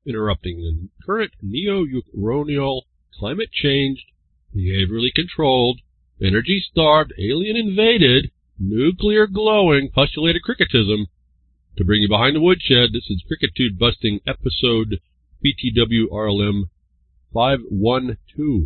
interrupting the current neo-colonial, climate-changed, behaviorally controlled, energy-starved, alien-invaded, nuclear-glowing, postulated cricketism. To bring you behind the woodshed, this is Crickitude Busting episode BTWRLM 512.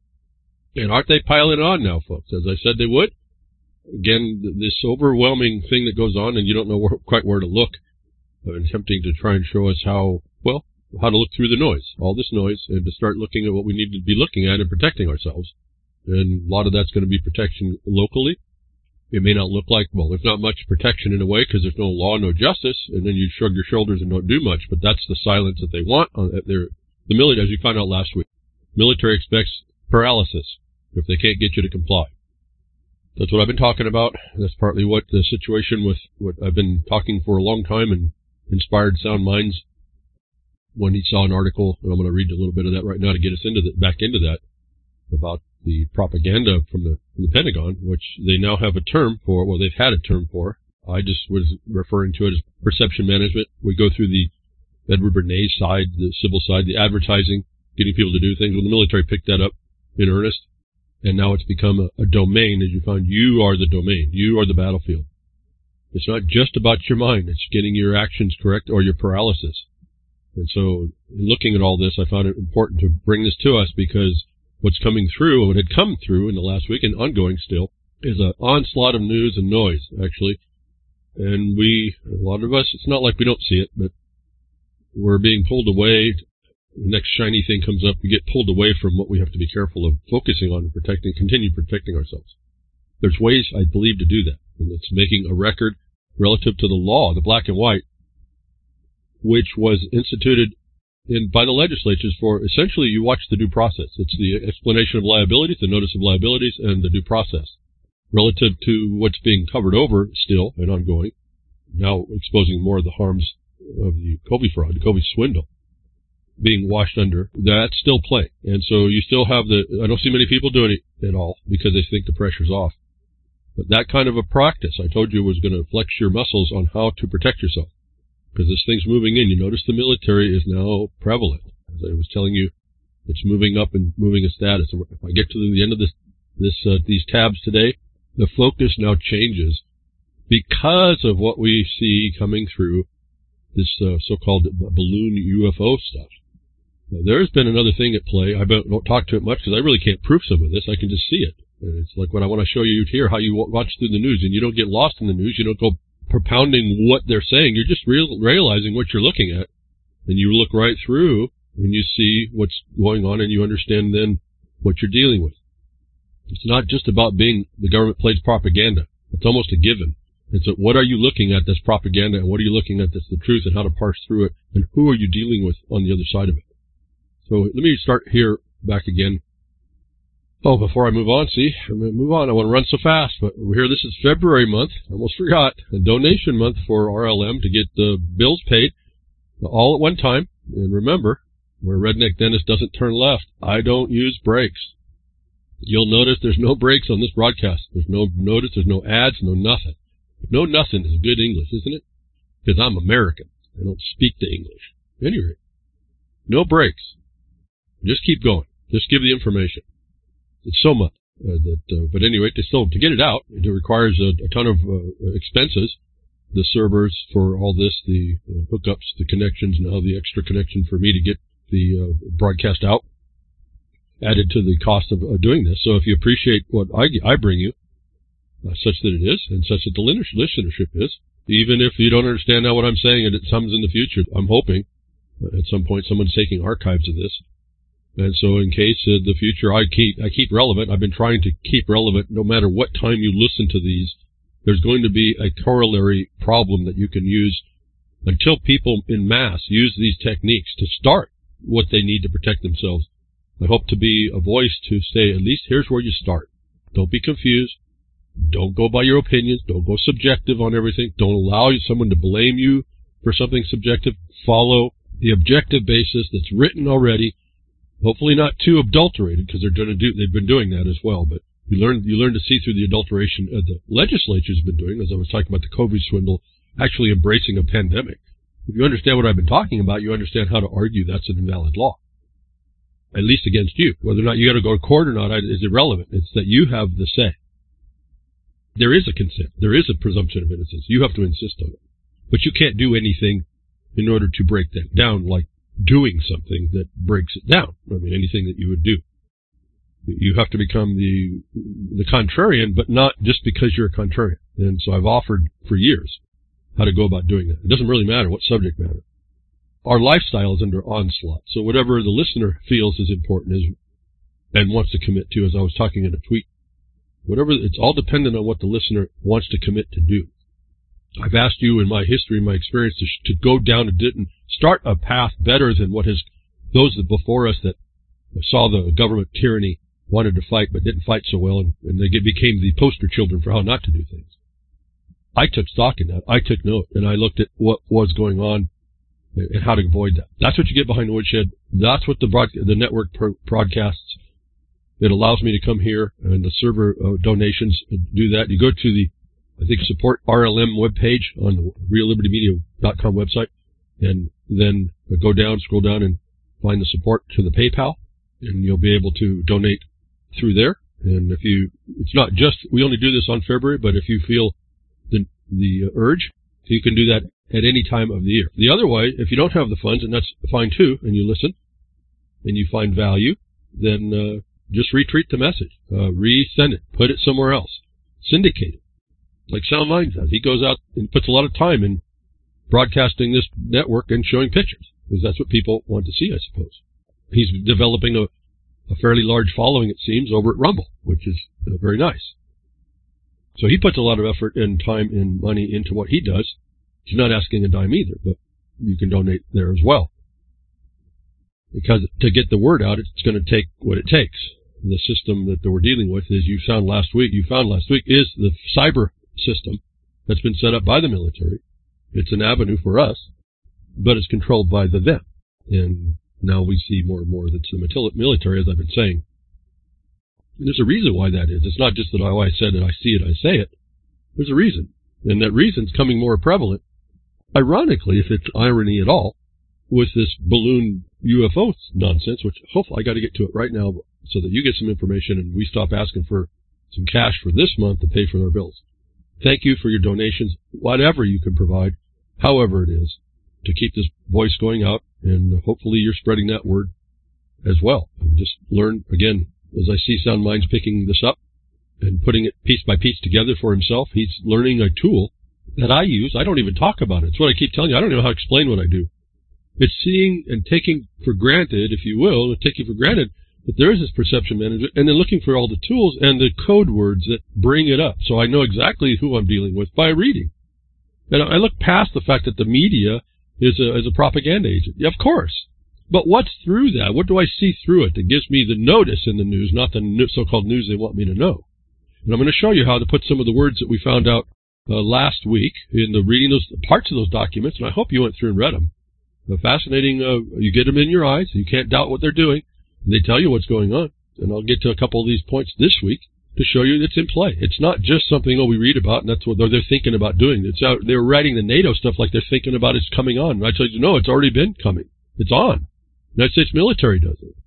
And aren't they piling on now, folks, as I said they would? Again, this overwhelming thing that goes on, and you don't know quite where to look. I've been attempting to try and show us how to look through the noise, all this noise, and to start looking at what we need to be looking at and protecting ourselves. And a lot of that's going to be protection locally. It may not look like, well, there's not much protection in a way because there's no law, no justice, and then you shrug your shoulders and don't do much, but that's the silence that they want. The military, as you found out last week, military expects paralysis if they can't get you to comply. That's what I've been talking about. That's partly what the situation with what I've been talking for a long time and inspired Sound Minds when he saw an article, and I'm going to read a little bit of that right now to get us back into that, about the propaganda from the Pentagon, which they now have a term for, well, they've had a term for. I just was referring to it as perception management. We go through the Edward Bernays side, the civil side, the advertising, getting people to do things. When the military picked that up in earnest, and now it's become a domain, as you find, you are the domain. You are the battlefield. It's not just about your mind. It's getting your actions correct or your paralysis. And so, looking at all this, I found it important to bring this to us because what's coming through, what had come through in the last week and ongoing still, is an onslaught of news and noise, actually. And a lot of us, it's not like we don't see it, but we're being pulled away. The next shiny thing comes up, we get pulled away from what we have to be careful of focusing on and continue protecting ourselves. There's ways, I believe, to do that. And it's making a record relative to the law, the black and white, which was instituted by the legislatures for, essentially, you watch the due process. It's the explanation of liabilities, the notice of liabilities, and the due process. Relative to what's being covered over still and ongoing, now exposing more of the harms of the COVID fraud, the COVID swindle, being washed under, that's still playing. And so you still have I don't see many people doing it at all because they think the pressure's off. But that kind of a practice, I told you, was going to flex your muscles on how to protect yourself. Because this thing's moving in. You notice the military is now prevalent. As I was telling you, it's moving up and moving a status. And if I get to the end of these tabs today, the focus now changes because of what we see coming through this so-called balloon UFO stuff. Now, there's been another thing at play. I don't talk to it much because I really can't prove some of this. I can just see it. And it's like what I want to show you here, how you watch through the news, and you don't get lost in the news. You don't go propounding what they're saying. You're just realizing what you're looking at, and you look right through and you see what's going on, and you understand then what you're dealing with. It's not just about being the government plays propaganda. It's almost a given. It's what are you looking at that's propaganda, and what are you looking at that's the truth, and how to parse through it, and who are you dealing with on the other side of it. So let me start here back again. Oh, before I move on, I want to run so fast, but here, this is February month, I almost forgot, a donation month for RLM to get the bills paid all at one time. And remember, where Redneck Dennis doesn't turn left, I don't use brakes. You'll notice there's no brakes on this broadcast. There's no notice, there's no ads, no nothing. No nothing is good English, isn't it? Because I'm American. I don't speak the English. Anyway, no brakes. Just keep going. Just give the information. It's so much but anyway, to get it out, it requires a ton of expenses. The servers for all this, the hookups, the connections, now the extra connection for me to get the broadcast out added to the cost of doing this. So if you appreciate what I bring you, such that it is, and such that the listenership is, even if you don't understand now what I'm saying and it comes in the future, I'm hoping at some point someone's taking archives of this. And so in case the future, I keep relevant. I've been trying to keep relevant no matter what time you listen to these. There's going to be a corollary problem that you can use until people in mass use these techniques to start what they need to protect themselves. I hope to be a voice to say, at least here's where you start. Don't be confused. Don't go by your opinions. Don't go subjective on everything. Don't allow someone to blame you for something subjective. Follow the objective basis that's written already. Hopefully not too adulterated, because they've been doing that as well. But you learn to see through the adulteration the legislature's been doing, as I was talking about the COVID swindle, actually embracing a pandemic. If you understand what I've been talking about, you understand how to argue that's an invalid law, at least against you. Whether or not you got to go to court or not is irrelevant. It's that you have the say. There is a consent. There is a presumption of innocence. You have to insist on it. But you can't do anything in order to break that down, like doing something that breaks it down. I mean, anything that you would do. You have to become the contrarian, but not just because you're a contrarian. And so I've offered for years how to go about doing that. It doesn't really matter what subject matter. Our lifestyle is under onslaught. So whatever the listener feels is important and wants to commit to, as I was talking in a tweet, it's all dependent on what the listener wants to commit to do. I've asked you in my history, my experience, to go down and start a path better than what those that before us that saw the government tyranny wanted to fight but didn't fight so well, and they became the poster children for how not to do things. I took stock in that. I took note, and I looked at what was going on and how to avoid that. That's what you get behind the woodshed. That's what the network broadcasts. It allows me to come here and the server donations do that. You go to the, I think, support RLM webpage on the reallibertymedia.com website, and then scroll down and find the support to the PayPal, and you'll be able to donate through there. And it's not just, we only do this on February, but if you feel the urge, you can do that at any time of the year. The other way, if you don't have the funds, and that's fine too, and you listen, and you find value, then just retweet the message, resend it, put it somewhere else, syndicate it, like Sound Minds does. He goes out and puts a lot of time in broadcasting this network and showing pictures, because that's what people want to see, I suppose. He's developing a fairly large following, it seems, over at Rumble, which is very nice. So he puts a lot of effort and time and money into what he does. He's not asking a dime either, but you can donate there as well. Because to get the word out, it's going to take what it takes. The system that we're dealing with, as you found last week, is the cyber system that's been set up by the military. It's an avenue for us, but it's controlled by them. And now we see more and more that's the military, as I've been saying. And there's a reason why that is. It's not just that I said it, I see it, I say it. There's a reason. And that reason's coming more prevalent, ironically, if it's irony at all, with this balloon UFO nonsense, which hopefully I got to get to it right now so that you get some information and we stop asking for some cash for this month to pay for our bills. Thank you for your donations, whatever you can provide, however it is, to keep this voice going out, and hopefully you're spreading that word as well. And just learn, again, as I see Sound Minds picking this up and putting it piece by piece together for himself, he's learning a tool that I use. I don't even talk about it. It's what I keep telling you. I don't know how to explain what I do. It's seeing and taking for granted, if you will, taking for granted that there is this perception manager, and then looking for all the tools and the code words that bring it up. So I know exactly who I'm dealing with by reading. And I look past the fact that the media is a propaganda agent. Yeah, of course. But what's through that? What do I see through it that gives me the notice in the news, not the so-called news they want me to know? And I'm going to show you how to put some of the words that we found out last week in the reading those parts of those documents, and I hope you went through and read them. Fascinating. You get them in your eyes. You can't doubt what they're doing. And they tell you what's going on. And I'll get to a couple of these points this week to show you it's in play. It's not just something, we read about, and that's what they're thinking about doing. It's out. They're writing the NATO stuff like they're thinking about it's coming on. And I tell you, no, it's already been coming. It's on. The United States military does it.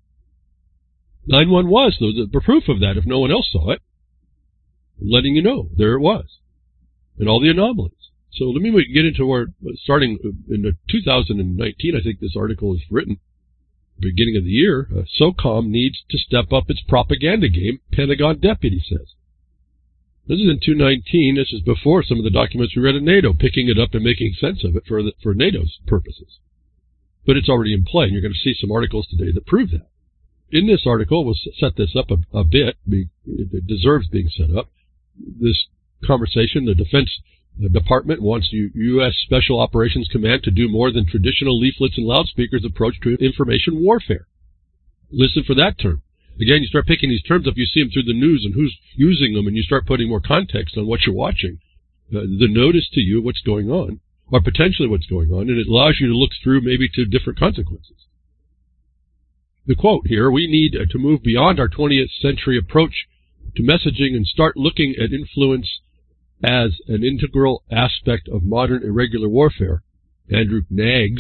9/1 was the proof of that if no one else saw it. Letting you know, there it was. And all the anomalies. So let me get into where, starting in 2019, I think this article is written, beginning of the year, SOCOM needs to step up its propaganda game, Pentagon deputy says. This is in 2019. This is before some of the documents we read in NATO, picking it up and making sense of it for NATO's purposes. But it's already in play, and you're going to see some articles today that prove that. In this article, we'll set this up a bit. It deserves being set up. This conversation, the Defense Department wants U.S. Special Operations Command to do more than traditional leaflets and loudspeakers approach to information warfare. Listen for that term. Again, you start picking these terms up, you see them through the news and who's using them, and you start putting more context on what you're watching. The notice to you what's going on, or potentially what's going on, and it allows you to look through maybe to different consequences. The quote here, we need to move beyond our 20th century approach to messaging and start looking at influence as an integral aspect of modern irregular warfare, Andrew Naggs,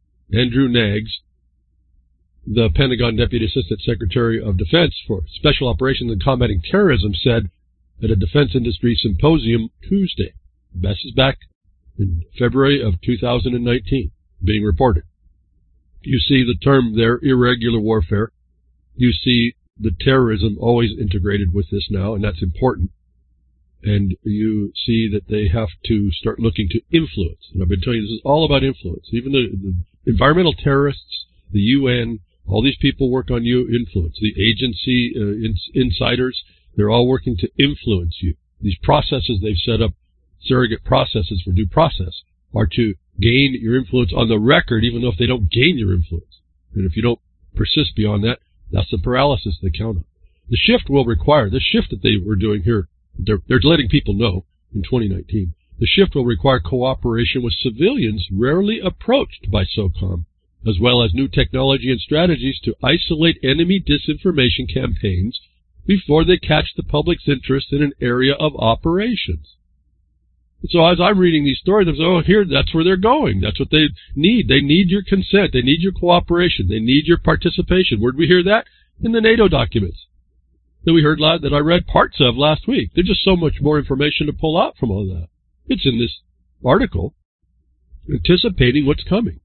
the Pentagon Deputy Assistant Secretary of Defense for Special Operations and Combating Terrorism, said at a defense industry symposium Tuesday. This is back in February of 2019, being reported. You see the term there, irregular warfare. You see the terrorism always integrated with this now, and that's important. And you see that they have to start looking to influence. And I've been telling you, this is all about influence. Even the environmental terrorists, the UN, all these people work on you, influence. The agency insiders, they're all working to influence you. These processes they've set up, surrogate processes for due process, are to gain your influence on the record, even though if they don't gain your influence. And if you don't persist beyond that, that's the paralysis they count on. The shift will require, the shift that they were doing here, they're letting people know in 2019, the shift will require cooperation with civilians rarely approached by SOCOM, as well as new technology and strategies to isolate enemy disinformation campaigns before they catch the public's interest in an area of operations. So as I'm reading these stories, I'm saying, oh, here, that's where they're going. That's what they need. They need your consent. They need your cooperation. They need your participation. Where did we hear that? In the NATO documents that we heard, that I read parts of last week. There's just so much more information to pull out from all that. It's in this article, anticipating what's coming.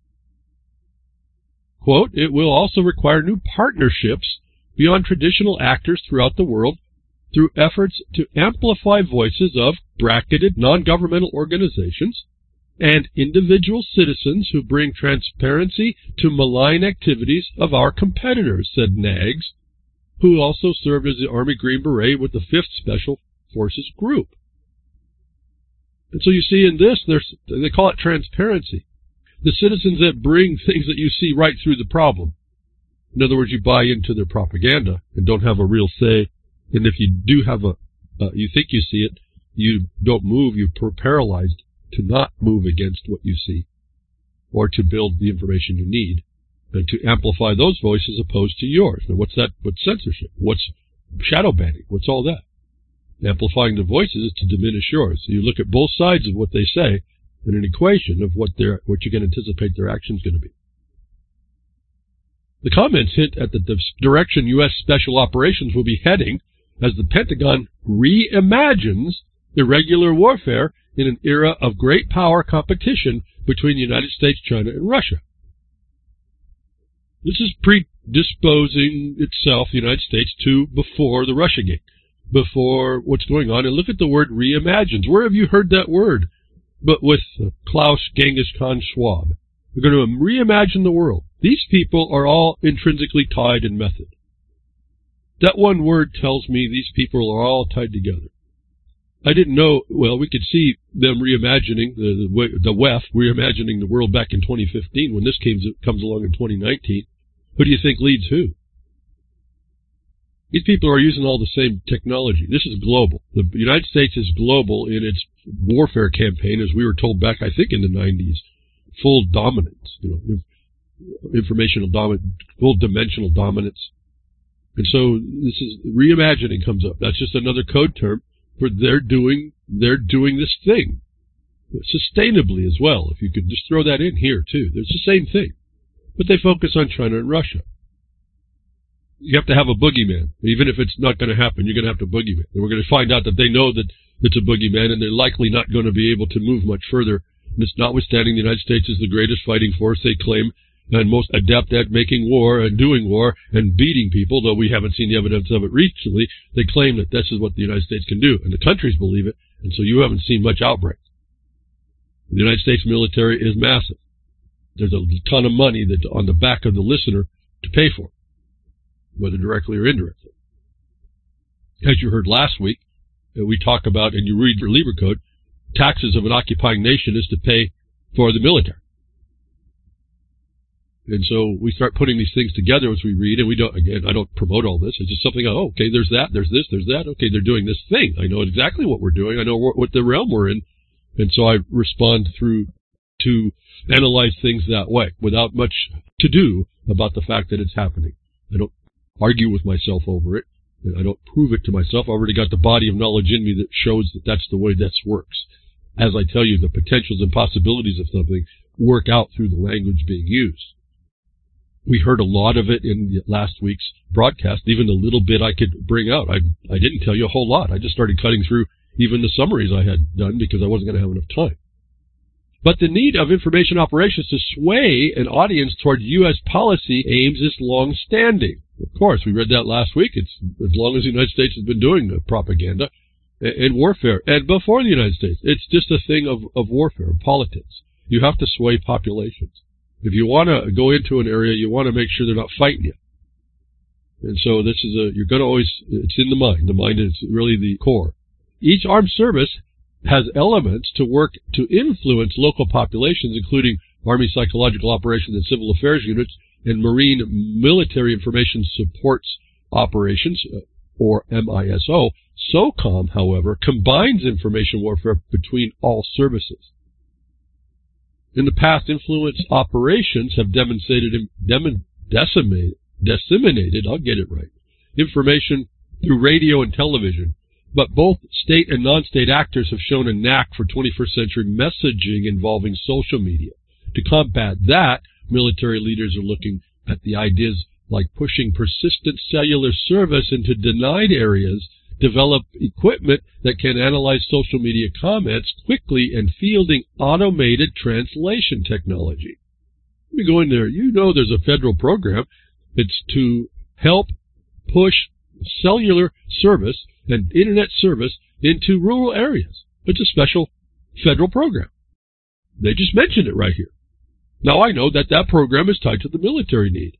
Quote, it will also require new partnerships beyond traditional actors throughout the world through efforts to amplify voices of bracketed non-governmental organizations and individual citizens who bring transparency to malign activities of our competitors, said Naggs, who also served as the Army Green Beret with the 5th Special Forces Group. And so you see in this, they call it transparency. The citizens that bring things that you see right through the problem. In other words, you buy into their propaganda and don't have a real say. And if you do have you think you see it, you don't move, you're paralyzed to not move against what you see or to build the information you need and to amplify those voices opposed to yours. Now, what's that? What's censorship? What's shadow banning? What's all that? Amplifying the voices is to diminish yours. So you look at both sides of what they say in an equation of what you can anticipate their action's going to be. The comments hint at the direction U.S. Special Operations will be heading as the Pentagon reimagines irregular warfare in an era of great power competition between the United States, China, and Russia. This is predisposing itself, the United States, to before the Russiagate, before what's going on. And look at the word reimagines. Where have you heard that word? But with Klaus Genghis Khan Schwab. They're going to reimagine the world. These people are all intrinsically tied in method. That one word tells me these people are all tied together. I didn't know, well, we could see them reimagining, the WEF reimagining the world back in 2015 when this comes along in 2019. Who do you think leads who? These people are using all the same technology. This is global. The United States is global in its warfare campaign, as we were told back, I think, in the 90s. Full dominance, informational dominance, full dimensional dominance. And so this is reimagining comes up. That's just another code term for they're doing this thing sustainably as well. If you could just throw that in here too, there's the same thing, but they focus on China and Russia. You have to have a boogeyman, even if it's not going to happen. You're going to have to boogeyman, and we're going to find out that they know that it's a boogeyman, and they're likely not going to be able to move much further. And it's notwithstanding the United States is the greatest fighting force they claim and most adept at making war and doing war and beating people, though we haven't seen the evidence of it recently. They claim that this is what the United States can do, and the countries believe it, and so you haven't seen much outbreak. The United States military is massive. There's a ton of money that's on the back of the listener to pay for, whether directly or indirectly. As you heard last week, we talk about, and you read your Lieber Code, taxes of an occupying nation is to pay for the military. And so we start putting these things together as we read, and we don't, again, I don't promote all this. It's just something, okay, there's that, there's this, there's that. Okay, they're doing this thing. I know exactly what we're doing. I know what the realm we're in. And so I respond through to analyze things that way without much to do about the fact that it's happening. I don't argue with myself over it. And I don't prove it to myself. I've already got the body of knowledge in me that shows that that's the way this works. As I tell you, the potentials and possibilities of something work out through the language being used. We heard a lot of it in last week's broadcast, even the little bit I could bring out. I didn't tell you a whole lot. I just started cutting through even the summaries I had done because I wasn't going to have enough time. But the need of information operations to sway an audience toward U.S. policy aims is long-standing. Of course, we read that last week. It's as long as the United States has been doing the propaganda and warfare. And before the United States, it's just a thing of warfare, politics. You have to sway populations. If you want to go into an area, you want to make sure they're not fighting you. And so this is you're going to always, it's in the mind. The mind is really the core. Each armed service has elements to work to influence local populations, including Army Psychological Operations and Civil Affairs Units and Marine Military Information Supports Operations, or MISO. SOCOM, however, combines information warfare between all services. In the past, influence operations have disseminated, I'll get it right, information through radio and television, but both state and non-state actors have shown a knack for 21st century messaging involving social media. To combat that, military leaders are looking at the ideas like pushing persistent cellular service into denied areas, develop equipment that can analyze social media comments quickly, and fielding automated translation technology. Let me go in there. You know there's a federal program. It's to help push cellular service and internet service into rural areas. It's a special federal program. They just mentioned it right here. Now I know that program is tied to the military need.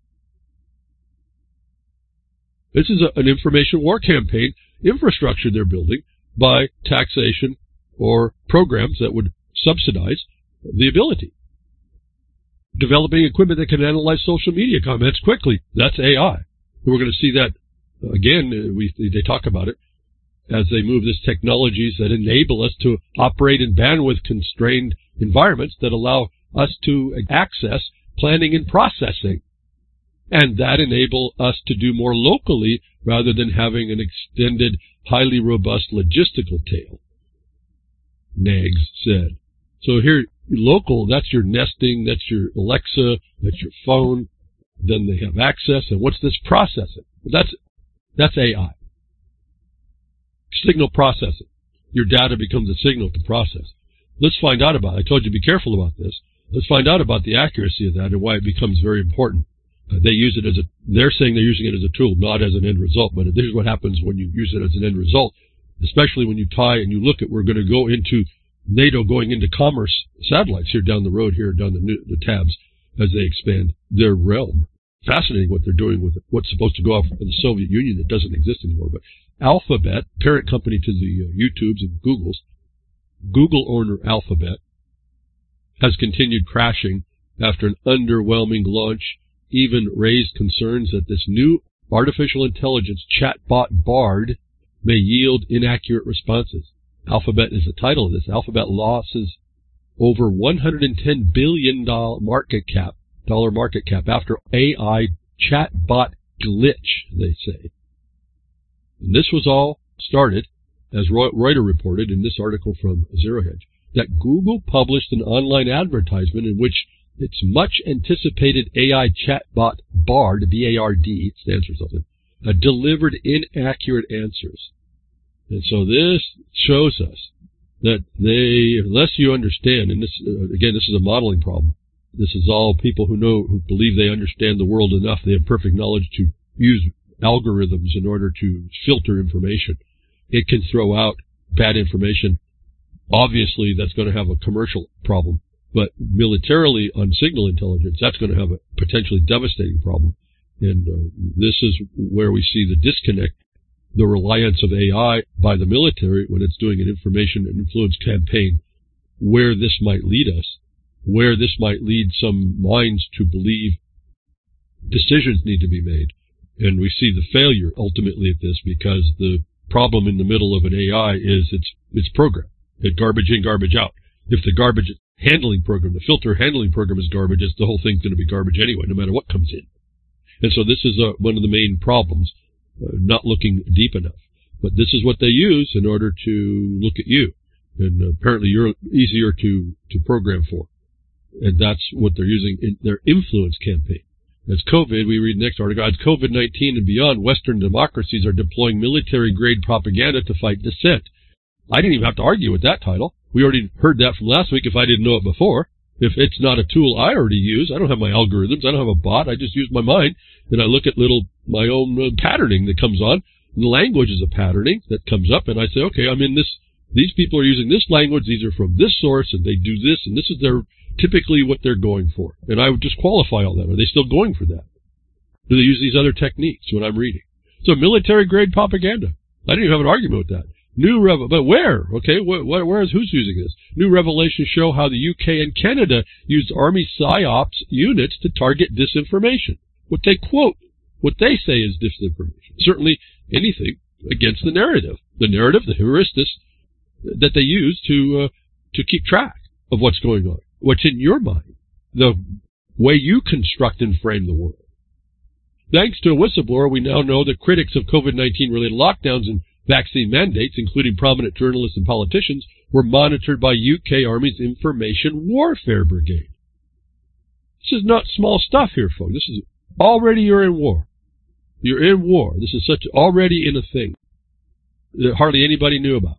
This is an information war campaign infrastructure they're building by taxation or programs that would subsidize the ability. Developing equipment that can analyze social media comments quickly. That's AI. We're going to see that again. They talk about it as they move this technologies that enable us to operate in bandwidth-constrained environments that allow us to access planning and processing, and that enable us to do more locally rather than having an extended, highly robust logistical tail, Nags said. So here, local, that's your nesting, that's your Alexa, that's your phone. Then they have access, and what's this processing? That's AI. Signal processing. Your data becomes a signal to process. Let's find out about it. I told you to be careful about this. Let's find out about the accuracy of that and why it becomes very important. They use it they're saying they're using it as a tool, not as an end result. But this is what happens when you use it as an end result, especially when you tie and you look at, we're going to go into NATO going into commerce satellites here down the road, here down the tabs as they expand their realm. Fascinating what they're doing with it. What's supposed to go off in the Soviet Union that doesn't exist anymore. But Alphabet, parent company to the YouTubes and Googles, Google owner Alphabet, has continued crashing after an underwhelming launch even raised concerns that this new artificial intelligence chatbot Bard may yield inaccurate responses. Alphabet is the title of this. Alphabet losses over $110 billion market cap after AI chatbot glitch, they say. And this was all started, as Reuters reported in this article from Zero Hedge, that Google published an online advertisement in which its much-anticipated AI chatbot Bard, B-A-R-D, stands for something, delivered inaccurate answers. And so this shows us that unless you understand, and this, again, this is a modeling problem. This is all people who believe they understand the world enough, they have perfect knowledge to use algorithms in order to filter information. It can throw out bad information. Obviously, that's going to have a commercial problem. But militarily, on signal intelligence, that's going to have a potentially devastating problem. And this is where we see the disconnect, the reliance of AI by the military when it's doing an information and influence campaign, where this might lead us, where this might lead some minds to believe decisions need to be made. And we see the failure ultimately at this because the problem in the middle of an AI is its program. It garbage in, garbage out. If the garbage handling program, the filter handling program is garbage, the whole thing's going to be garbage anyway, no matter what comes in. And so this is one of the main problems, not looking deep enough. But this is what they use in order to look at you. And apparently you're easier to program for. And that's what they're using in their influence campaign. As COVID, we read the next article, as COVID-19 and beyond, Western democracies are deploying military-grade propaganda to fight dissent. I didn't even have to argue with that title. We already heard that from last week if I didn't know it before. If it's not a tool I already use, I don't have my algorithms, I don't have a bot, I just use my mind, and I look at my own patterning that comes on. And the language is a patterning that comes up, and I say, okay, I'm in this, these people are using this language, these are from this source, and they do this, and this is typically what they're going for. And I would just qualify all that. Are they still going for that? Do they use these other techniques when I'm reading? So military-grade propaganda. I didn't even have an argument with that. But where? Okay, who's using this? New revelations show how the UK and Canada used Army PSYOPs units to target disinformation. What they quote, what they say is disinformation. Certainly anything against the narrative, the heuristics that they use to keep track of what's going on, what's in your mind, the way you construct and frame the world. Thanks to a whistleblower, we now know that critics of COVID-19 related lockdowns and vaccine mandates, including prominent journalists and politicians, were monitored by UK Army's Information Warfare Brigade. This is not small stuff here, folks. This is already you're in war. You're in war. This is already in a thing that hardly anybody knew about.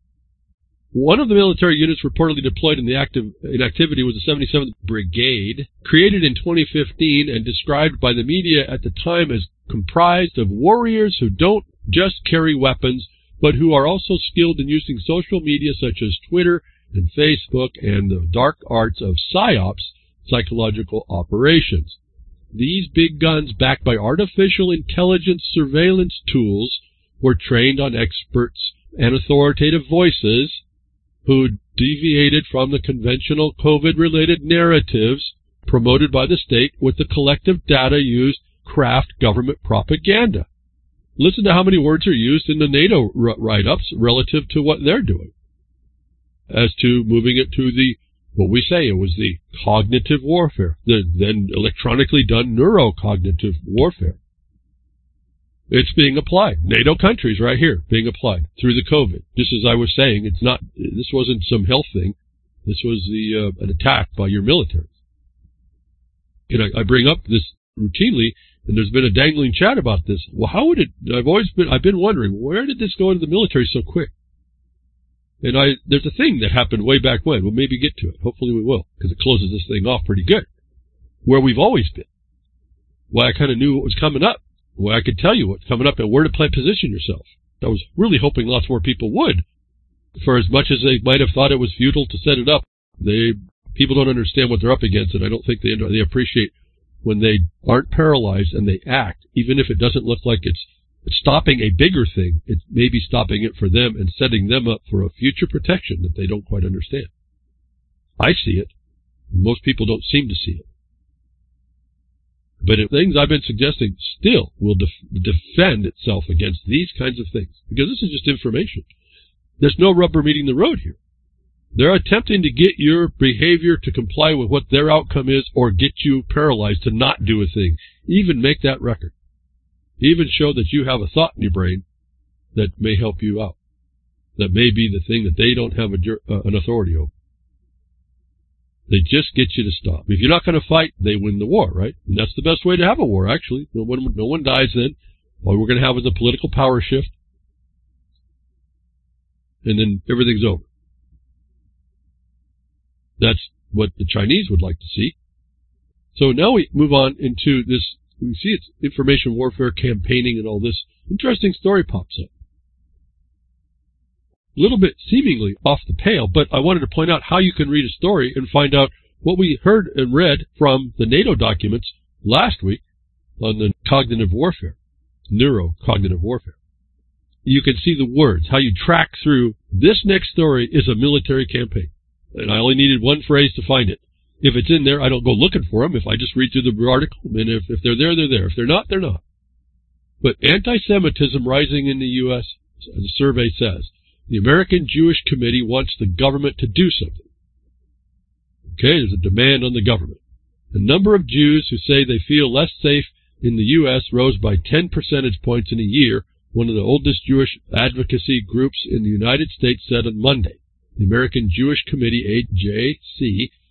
One of the military units reportedly deployed in activity was the 77th Brigade, created in 2015 and described by the media at the time as comprised of warriors who don't just carry weapons, but who are also skilled in using social media such as Twitter and Facebook and the dark arts of PSYOPs, psychological operations. These big guns, backed by artificial intelligence surveillance tools, were trained on experts and authoritative voices who deviated from the conventional COVID-related narratives promoted by the state with the collective data used to craft government propaganda. Listen to how many words are used in the NATO write-ups relative to what they're doing. As to moving it to what we say, it was the cognitive warfare, the then electronically done neurocognitive warfare. It's being applied. NATO countries right here being applied through the COVID. Just as I was saying, this wasn't some health thing. This was an attack by your military. And I bring up this routinely, and there's been a dangling chat about this. Well, how would it, I've been wondering, where did this go into the military so quick? And there's a thing that happened way back when. We'll maybe get to it. Hopefully we will, because it closes this thing off pretty good. Where we've always been. Why I kind of knew what was coming up. Why I could tell you what's coming up and where to position yourself. I was really hoping lots more people would. For as much as they might have thought it was futile to set it up, people don't understand what they're up against, and I don't think they appreciate when they aren't paralyzed and they act, even if it doesn't look like it's stopping a bigger thing. It may be stopping it for them and setting them up for a future protection that they don't quite understand. I see it. Most people don't seem to see it. But things I've been suggesting still will defend itself against these kinds of things, because this is just information. There's no rubber meeting the road here. They're attempting to get your behavior to comply with what their outcome is, or get you paralyzed to not do a thing, even make that record, even show that you have a thought in your brain that may help you out, that may be the thing that they don't have an authority over. They just get you to stop. If you're not going to fight, they win the war, right? And that's the best way to have a war, actually. No one dies then. All we're going to have is a political power shift. And then everything's over. That's what the Chinese would like to see. So now we move on into this. We see it's information warfare, campaigning, and all this. Interesting story pops up. A little bit seemingly off the pale, but I wanted to point out how you can read a story and find out what we heard and read from the NATO documents last week on the cognitive warfare, neurocognitive warfare. You can see the words, how you track through. This next story is a military campaign, and I only needed one phrase to find it. If it's in there, I don't go looking for them. If I just read through the article, and if they're there, they're there. If they're not, they're not. But anti-Semitism rising in the U.S., as the survey says. The American Jewish Committee wants the government to do something. Okay, there's a demand on the government. The number of Jews who say they feel less safe in the U.S. rose by 10 percentage points in a year, one of the oldest Jewish advocacy groups in the United States said on Monday. The American Jewish Committee, AJC,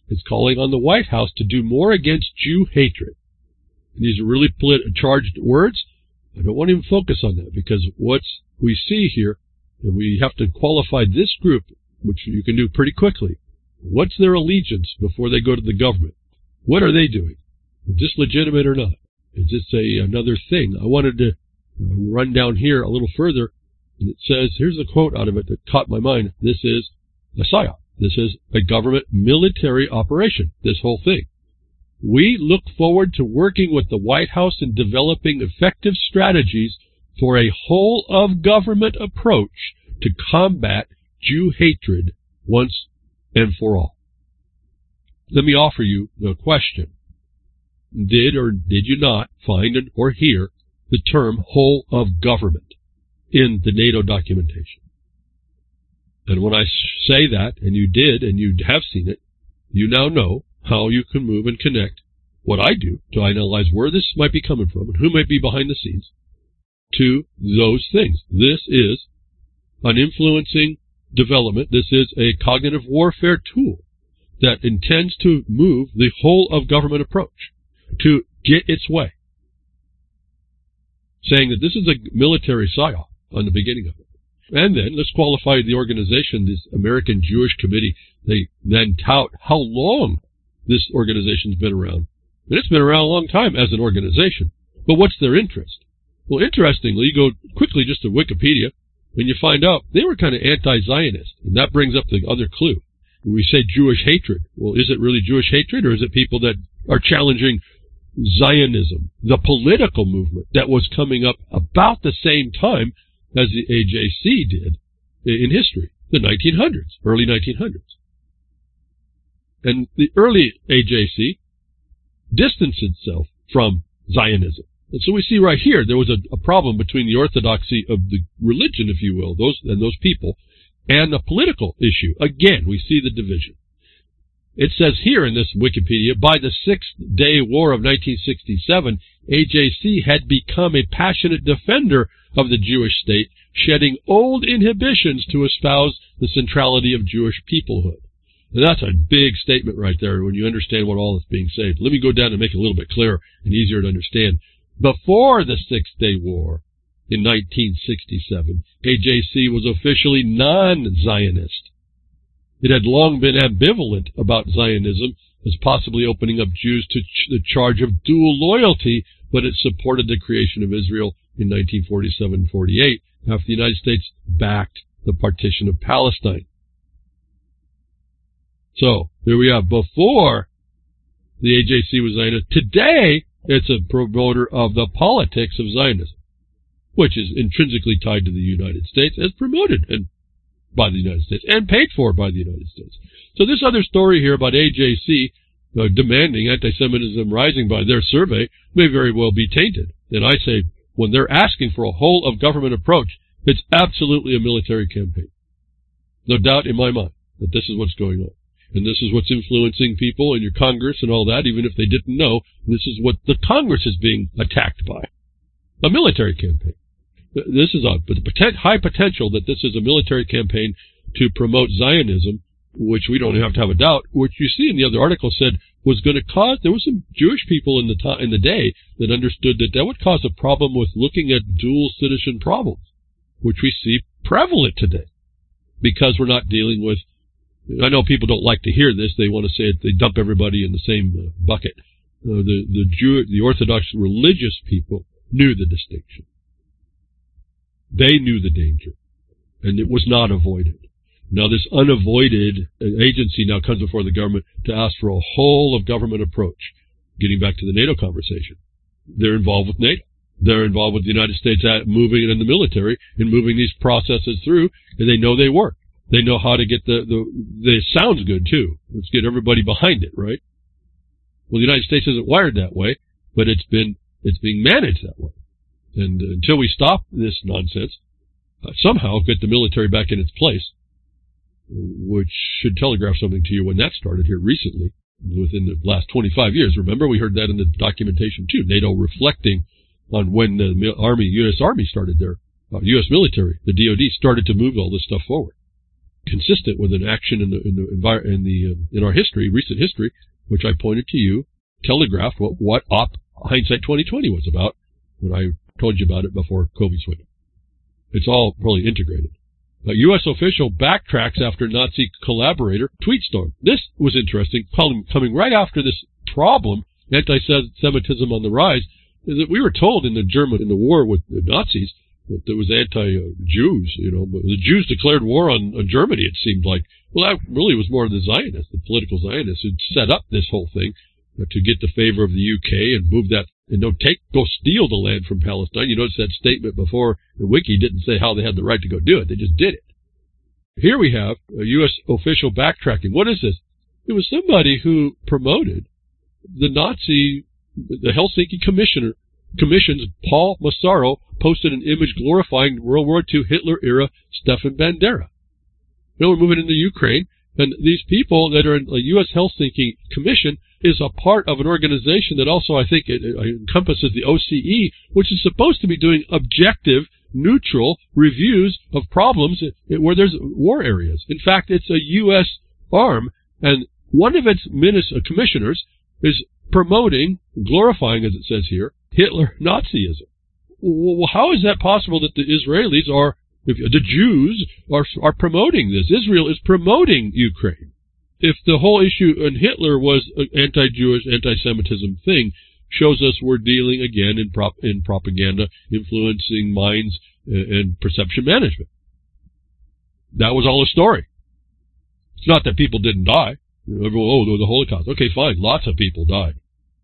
is calling on the White House to do more against Jew hatred. And these are really charged words. I don't want to even focus on that, because what we see here, and we have to qualify this group, which you can do pretty quickly. What's their allegiance before they go to the government? What are they doing? Is this legitimate or not? Is this another thing? I wanted to run down here a little further, and it says, here's a quote out of it that caught my mind. This is a PSYOP. This is a government military operation, this whole thing. We look forward to working with the White House in developing effective strategies for a whole-of-government approach to combat Jew hatred once and for all. Let me offer you the question. Did or did you not find or hear the term whole-of-government in the NATO documentation? And when I say that, and you did, and you have seen it, you now know how you can move and connect what I do to analyze where this might be coming from and who might be behind the scenes to those things. This is an influencing development. This is a cognitive warfare tool that intends to move the whole of government approach to get its way. Saying that this is a military psyop on the beginning of it. And then let's qualify the organization, this American Jewish Committee. They then tout how long this organization's been around. And it's been around a long time as an organization. But what's their interest? Well, interestingly, you go quickly just to Wikipedia, and you find out they were kind of anti-Zionist. And that brings up the other clue. When we say Jewish hatred, well, is it really Jewish hatred, or is it people that are challenging Zionism, the political movement that was coming up about the same time as the AJC did in history, the 1900s, early 1900s. And the early AJC distanced itself from Zionism. And so we see right here, there was a problem between the orthodoxy of the religion, if you will, those people, and the political issue. Again, we see the division. It says here in this Wikipedia, by the Six-Day War of 1967, AJC had become a passionate defender of the Jewish state, shedding old inhibitions to espouse the centrality of Jewish peoplehood. And that's a big statement right there when you understand what all is being said. Let me go down and make it a little bit clearer and easier to understand. Before the Six-Day War in 1967, AJC was officially non-Zionist. It had long been ambivalent about Zionism as possibly opening up Jews to the charge of dual loyalty, but it supported the creation of Israel in 1947-48 after the United States backed the partition of Palestine. So, here we have before the AJC was Zionist. Today, it's a promoter of the politics of Zionism, which is intrinsically tied to the United States as promoted by the United States and paid for by the United States. So this other story here about AJC demanding anti-Semitism rising by their survey may very well be tainted. And I say, when they're asking for a whole-of-government approach, it's absolutely a military campaign. No doubt in my mind that this is what's going on. And this is what's influencing people in your Congress and all that, even if they didn't know. This is what the Congress is being attacked by. A military campaign. This is high potential that this is a military campaign to promote Zionism, which we don't have to have a doubt, which you see in the other article said was going to cause, there were some Jewish people in the day that understood that would cause a problem with looking at dual citizen problems, which we see prevalent today, because we're not dealing with, I know people don't like to hear this, they want to say it, they dump everybody in the same bucket. The Orthodox religious people knew the distinction. They knew the danger, and it was not avoided. Now, this unavoided agency now comes before the government to ask for a whole-of-government approach. Getting back to the NATO conversation, they're involved with NATO. They're involved with the United States moving it in the military and moving these processes through, and they know they work. They know how to get it sounds good, too. Let's get everybody behind it, right? Well, the United States isn't wired that way, but it's being managed that way. And until we stop this nonsense, somehow get the military back in its place, which should telegraph something to you when that started here recently, within the last 25 years. Remember, we heard that in the documentation, too. NATO reflecting on when the U.S. Army started their U.S. military, the DOD, started to move all this stuff forward. consistent with an action in our history, recent history, which I pointed to you, telegraphed what Hindsight 2020 was about when I told you about it before COVID swing. It's all really integrated. A U.S. official backtracks after Nazi collaborator tweet storm. This was interesting, coming right after this problem, anti-Semitism on the rise, is that we were told in the war with the Nazis that there was anti-Jews, but the Jews declared war on Germany, it seemed like. Well, that really was more the Zionists, the political Zionists, who'd set up this whole thing to get the favor of the UK and move that, and go steal the land from Palestine. You notice that statement before the wiki didn't say how they had the right to go do it. They just did it. Here we have a U.S. official backtracking. What is this? It was somebody who promoted the Helsinki Commission's Paul Massaro posted an image glorifying World War II Hitler-era Stefan Bandera. We're moving into Ukraine, and these people that are in the U.S. Helsinki Commission is a part of an organization that also, I think, it encompasses the OCE, which is supposed to be doing objective, neutral reviews of problems where there's war areas. In fact, it's a U.S. arm, and one of its commissioners is promoting, glorifying, as it says here, Hitler Nazism. Well, how is that possible that the Israelis the Jews are promoting this? Israel is promoting Ukraine. If the whole issue in Hitler was an anti-Jewish, anti-Semitism thing, shows us we're dealing again in propaganda, influencing minds and perception management. That was all a story. It's not that people didn't die. Everyone, the Holocaust. Okay, fine. Lots of people died.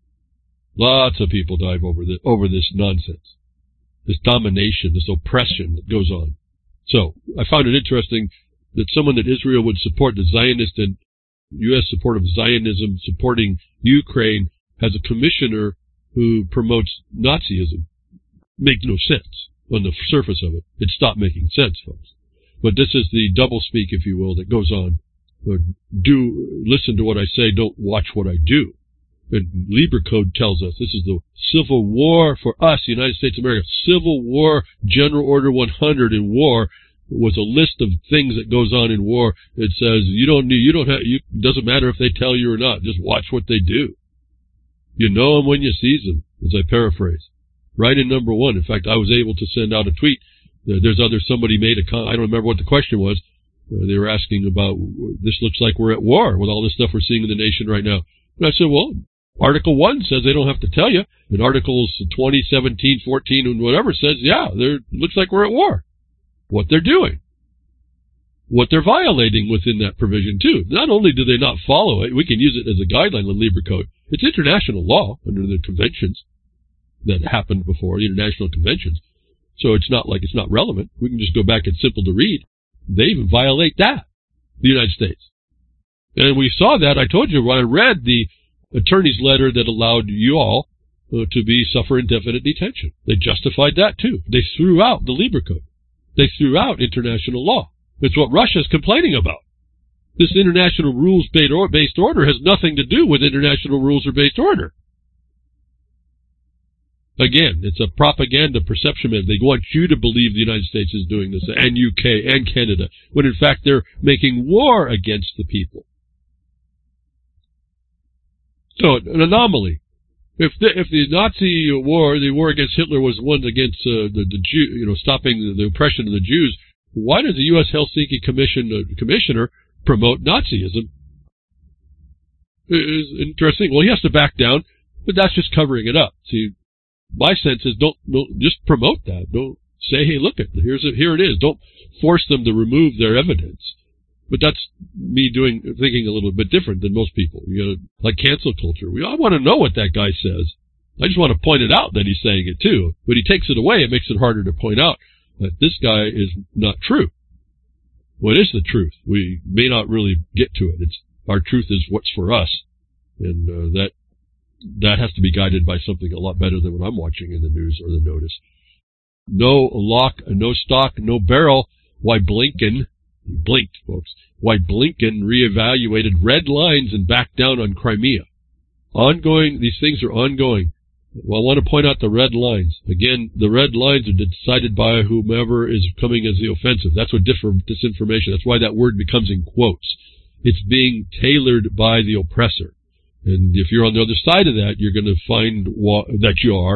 Lots of people died over this nonsense, this domination, this oppression that goes on. So I found it interesting that someone that Israel would support, the Zionist and U.S. support of Zionism supporting Ukraine, has a commissioner who promotes Nazism. Makes no sense on the surface of it. It stopped making sense, folks. But this is the doublespeak, if you will, that goes on. Listen to what I say, don't watch what I do. And Lieber Code tells us this is the Civil War for us, the United States of America. Civil War, General Order 100 in war was a list of things that goes on in war. It says it doesn't matter if they tell you or not. Just watch what they do. You know them when you see them, as I paraphrase. Right in number one. In fact, I was able to send out a tweet. Somebody made I don't remember what the question was. They were asking about, this looks like we're at war with all this stuff we're seeing in the nation right now. And I said, well, Article 1 says they don't have to tell you. And Articles 20, 17, 14, and whatever says, it looks like we're at war. What they're doing. What they're violating within that provision, too. Not only do they not follow it, we can use it as a guideline in Lieber Code. It's international law under the conventions that happened before, the international conventions. So it's not like it's not relevant. We can just go back. It's simple to read. They even violate that, the United States. And we saw that. I told you when I read the attorney's letter that allowed you all to suffer indefinite detention. They justified that, too. They threw out the Lieber Code. They threw out international law. It's what Russia's complaining about. This international rules-based order has nothing to do with international rules or based order. Again, it's a propaganda perception. They want you to believe the United States is doing this, and UK and Canada, when in fact they're making war against the people. So, an anomaly. If the Nazi war, the war against Hitler, was won against the Jew, stopping the oppression of the Jews, why does the U.S. Helsinki commissioner promote Nazism? It's interesting. Well, he has to back down, but that's just covering it up. See, my sense is don't just promote that. Don't say, hey, look, here it is. Don't force them to remove their evidence. But that's me thinking a little bit different than most people. Like cancel culture. I want to know what that guy says. I just want to point it out that he's saying it too. But he takes it away. It makes it harder to point out that this guy is not true. What is the truth? We may not really get to it. Our truth is what's for us. And that has to be guided by something a lot better than what I'm watching in the news or the notice. No lock, no stock, no barrel. Why Blinken, he blinked, folks. Why Blinken reevaluated red lines and backed down on Crimea. These things are ongoing. Well, I want to point out the red lines. Again, the red lines are decided by whomever is coming as the offensive. That's what disinformation. That's why that word becomes in quotes. It's being tailored by the oppressor. And if you're on the other side of that, you're going to find that you are,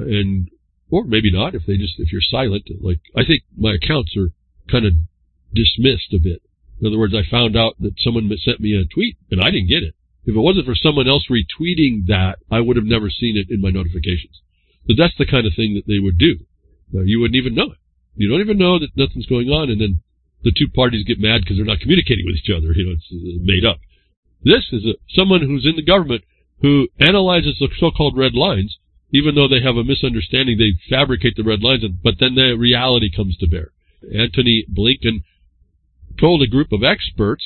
or maybe not if you're silent. Like, I think my accounts are kind of dismissed a bit. In other words, I found out that someone sent me a tweet and I didn't get it. If it wasn't for someone else retweeting that, I would have never seen it in my notifications. So that's the kind of thing that they would do. You wouldn't even know it. You don't even know that nothing's going on, and then the two parties get mad because they're not communicating with each other. It's made up. This is someone who's in the government who analyzes the so-called red lines, even though they have a misunderstanding. They fabricate the red lines, but then the reality comes to bear. Antony Blinken told a group of experts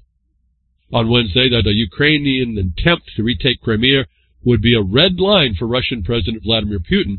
on Wednesday that a Ukrainian attempt to retake Crimea would be a red line for Russian President Vladimir Putin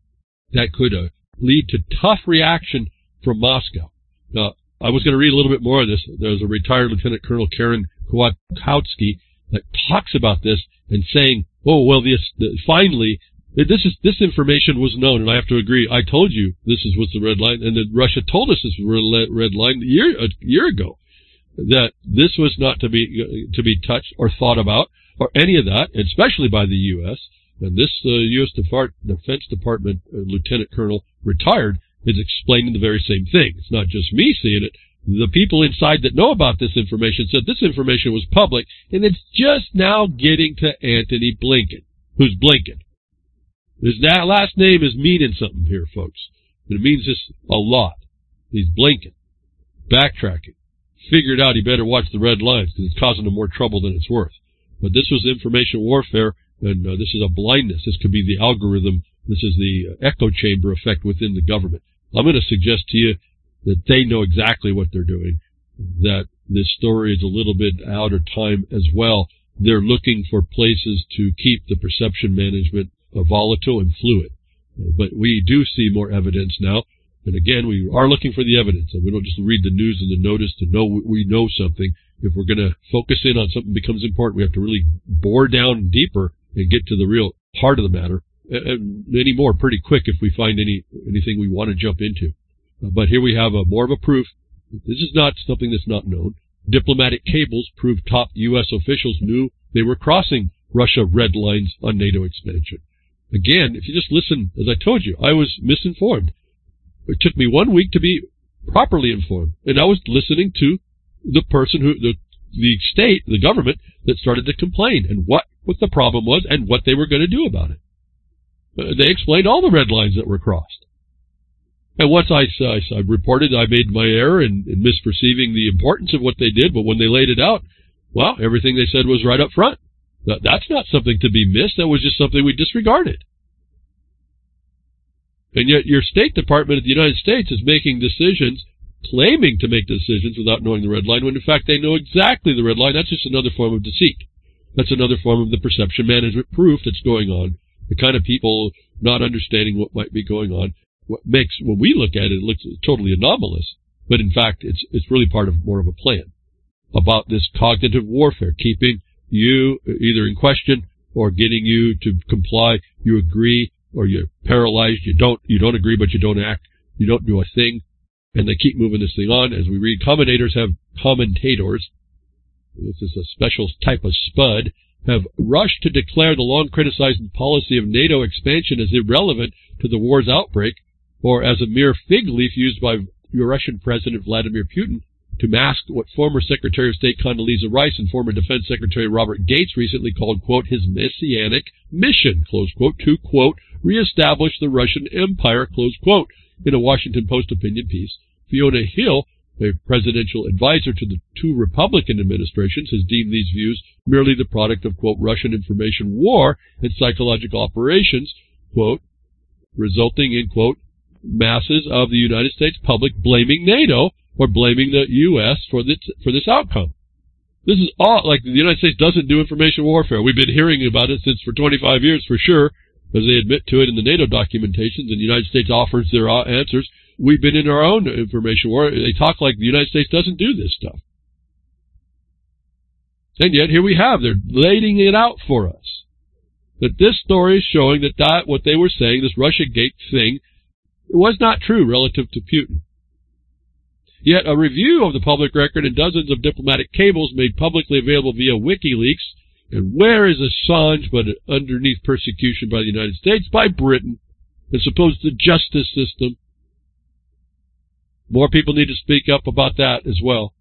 that could lead to tough reaction from Moscow. Now, I was going to read a little bit more of this. There's a retired Lieutenant Colonel Karen Kwiatkowski that talks about this and saying, oh, well, finally, this information was known, and I have to agree. I told you this was the red line, and that Russia told us this was a red line a year ago, that this was not to be touched or thought about or any of that, especially by the U.S. And this U.S. Defense Department Lieutenant Colonel retired is explaining the very same thing. It's not just me seeing it. The people inside that know about this information said this information was public, and it's just now getting to Antony Blinken. Who's Blinken? His last name is meaning something here, folks. It means this a lot. He's Blinken. Backtracking. Figured out he better watch the red lines because it's causing him more trouble than it's worth. But this was information warfare, and this is a blindness. This could be the algorithm. This is the echo chamber effect within the government. I'm going to suggest to you that they know exactly what they're doing, that this story is a little bit out of time as well. They're looking for places to keep the perception management volatile and fluid. But we do see more evidence now. And again, we are looking for the evidence, and we don't just read the news and the notice to know we know something. If we're going to focus in on something that becomes important, we have to really bore down deeper and get to the real heart of the matter. And any more pretty quick if we find anything we want to jump into. But here we have more of a proof. This is not something that's not known. Diplomatic cables prove top U.S. officials knew they were crossing Russia red lines on NATO expansion. Again, if you just listen, as I told you, I was misinformed. It took me 1 week to be properly informed, and I was listening to the person the state, the government, that started to complain and what the problem was and what they were going to do about it. They explained all the red lines that were crossed. And once I reported I made my error in misperceiving the importance of what they did, but when they laid it out, well, everything they said was right up front. That's not something to be missed. That was just something we disregarded. And yet your State Department of the United States is making decisions, claiming to make decisions without knowing the red line, when in fact they know exactly the red line. That's just another form of deceit. That's another form of the perception management proof that's going on. The kind of people not understanding what might be going on. What makes, when we look at it, it looks totally anomalous. But in fact, it's really part of more of a plan about this cognitive warfare, keeping you either in question or getting you to comply. You agree or you're paralyzed. You don't agree, but you don't act. You don't do a thing. And they keep moving this thing on. As we read, commentators, this is a special type of spud, have rushed to declare the long criticized policy of NATO expansion as irrelevant to the war's outbreak, or as a mere fig leaf used by Russian President Vladimir Putin to mask what former Secretary of State Condoleezza Rice and former Defense Secretary Robert Gates recently called, quote, his messianic mission, close quote, to, quote, reestablish the Russian Empire, close quote. In a Washington Post opinion piece, Fiona Hill, a presidential advisor to the two Republican administrations, has deemed these views merely the product of, quote, Russian information war and psychological operations, quote, resulting in, quote, masses of the United States public blaming NATO or blaming the U.S. for this outcome. This is all, like the United States doesn't do information warfare. We've been hearing about it since for 25 years for sure, as they admit to it in the NATO documentations, and the United States offers their answers. We've been in our own information war. They talk like the United States doesn't do this stuff. And yet here we have, they're laying it out for us. that this story is showing that what they were saying, this Russiagate thing, was not true relative to Putin. Yet a review of the public record and dozens of diplomatic cables made publicly available via WikiLeaks, and where is Assange but underneath persecution by the United States, by Britain, and supposed the justice system. More people need to speak up about that as well.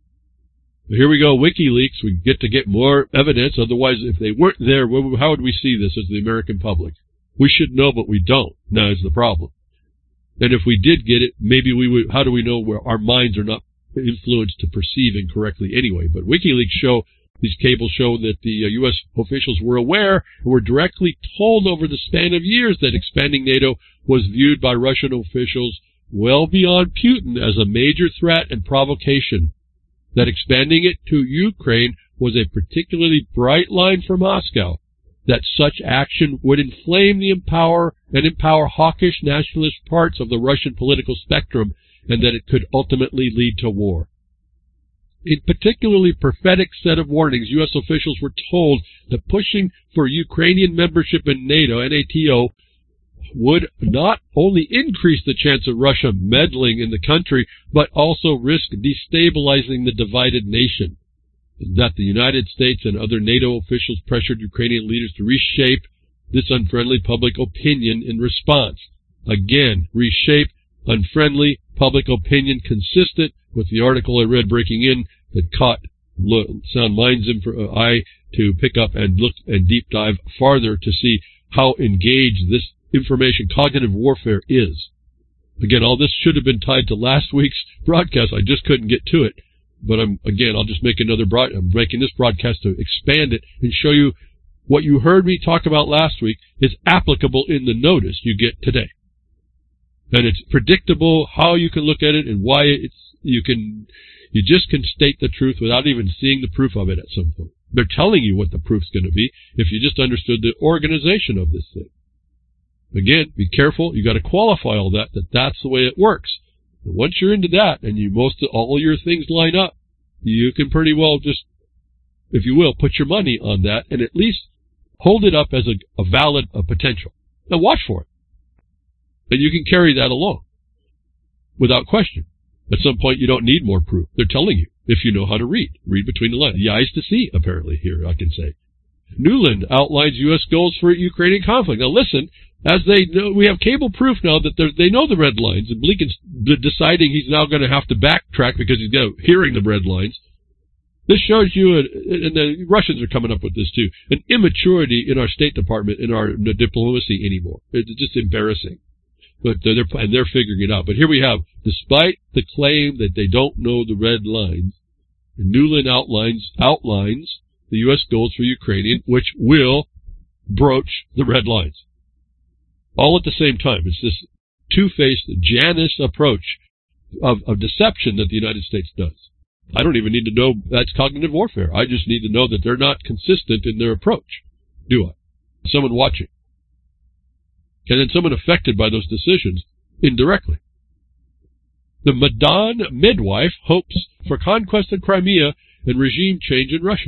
But here we go, WikiLeaks. We get to get more evidence. Otherwise, if they weren't there, how would we see this as the American public? We should know, but we don't. Now is the problem. And if we did get it, maybe we would. How do we know where our minds are not influenced to perceive incorrectly anyway? But WikiLeaks these cables show that the U.S. officials were aware and were directly told over the span of years that expanding NATO was viewed by Russian officials well beyond Putin as a major threat and provocation, that expanding it to Ukraine was a particularly bright line for Moscow, that such action would inflame the empower hawkish nationalist parts of the Russian political spectrum, and that it could ultimately lead to war. In particularly prophetic set of warnings, U.S. officials were told that pushing for Ukrainian membership in NATO would not only increase the chance of Russia meddling in the country, but also risk destabilizing the divided nation. That the United States and other NATO officials pressured Ukrainian leaders to reshape this unfriendly public opinion in response. Again, reshape unfriendly public opinion consistent with the article I read breaking in that caught Sound Mind's eye to pick up and look and deep dive farther to see how engaged this information cognitive warfare is. Again, all this should have been tied to last week's broadcast. I just couldn't get to it. But I'll just make I'm making this broadcast to expand it and show you what you heard me talk about last week is applicable in the notice you get today. And it's predictable how you can look at it and why you just can state the truth without even seeing the proof of it at some point. They're telling you what the proof's going to be if you just understood the organization of this thing. Again, be careful. You got to qualify all that's the way it works. And once you're into that and all your things line up, you can pretty well just, if you will, put your money on that and at least hold it up as a valid potential. Now watch for it. And you can carry that along without question. At some point, you don't need more proof. They're telling you if you know how to read. Read between the lines. The eyes to see, apparently, here, I can say. Nuland outlines U.S. goals for Ukrainian conflict. Now listen, as they know, we have cable proof now that they know the red lines, and Blinken's deciding he's now going to have to backtrack because he's hearing the red lines. This shows you, and the Russians are coming up with this too, an immaturity in our State Department, in our diplomacy anymore. It's just embarrassing. But they're figuring it out. But here we have, despite the claim that they don't know the red lines, Nuland outlines the U.S. goals for Ukraine, which will broach the red lines. All at the same time. It's this two-faced Janus approach of deception that the United States does. I don't even need to know that's cognitive warfare. I just need to know that they're not consistent in their approach. Do I? Someone watching. And then someone affected by those decisions indirectly. The Maidan midwife hopes for conquest of Crimea and regime change in Russia.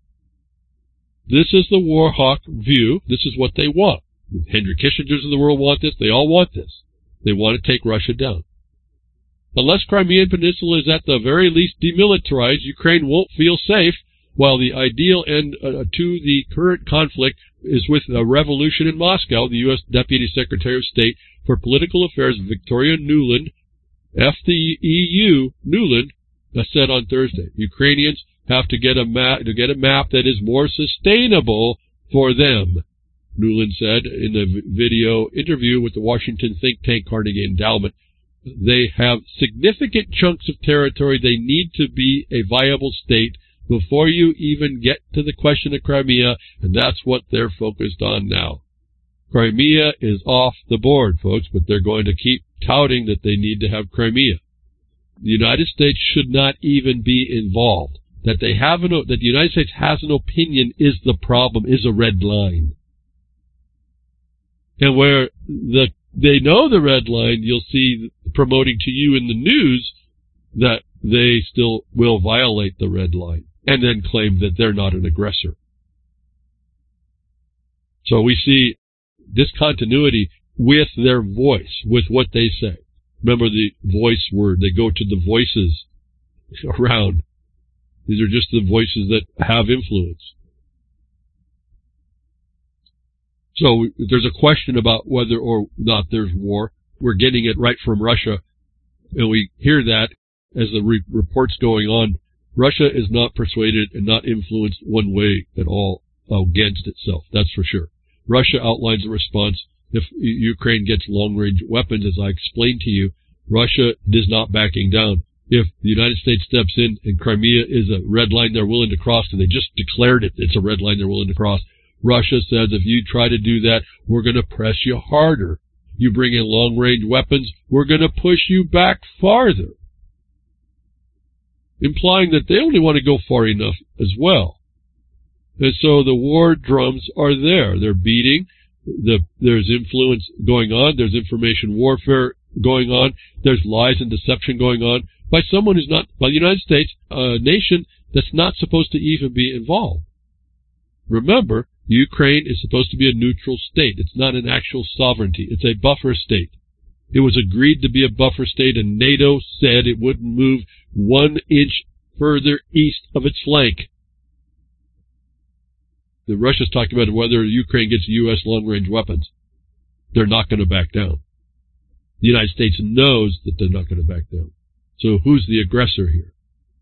This is the war hawk view. This is what they want. Henry Kissinger's of the world want this. They all want this. They want to take Russia down. Unless Crimean Peninsula is at the very least demilitarized, Ukraine won't feel safe, while the ideal end to the current conflict is with a revolution in Moscow. The U.S. Deputy Secretary of State for Political Affairs, Victoria Nuland, FTEU Nuland, said on Thursday, Ukrainians have to get a map that is more sustainable for them. Nuland said in the video interview with the Washington think tank Carnegie Endowment. They have significant chunks of territory they need to be a viable state before you even get to the question of Crimea, and that's what they're focused on now. Crimea is off the board, folks, but they're going to keep touting that they need to have Crimea. The United States should not even be involved. That the United States has an opinion is the problem, is a red line. And where they know the red line, you'll see promoting to you in the news that they still will violate the red line and then claim that they're not an aggressor. So we see discontinuity with their voice, with what they say. Remember the voice word. They go to the voices around. These are just the voices that have influence. So there's a question about whether or not there's war. We're getting it right from Russia, and we hear that as the reports going on. Russia is not persuaded and not influenced one way at all against itself. That's for sure. Russia outlines a response. If Ukraine gets long-range weapons, as I explained to you, Russia is not backing down. If the United States steps in and Crimea is a red line they're willing to cross, and they just declared it's a red line they're willing to cross, Russia says if you try to do that, we're going to press you harder. You bring in long-range weapons, we're going to push you back farther. Implying that they only want to go far enough as well. And so the war drums are there. They're beating. There's influence going on. There's information warfare going on. There's lies and deception going on by someone who's not, by the United States, a nation that's not supposed to even be involved. Remember, Ukraine is supposed to be a neutral state. It's not an actual sovereignty. It's a buffer state. It was agreed to be a buffer state, and NATO said it wouldn't move 1 inch further east of its flank. The Russia's talking about whether Ukraine gets U.S. long-range weapons. They're not going to back down. The United States knows that they're not going to back down. So who's the aggressor here?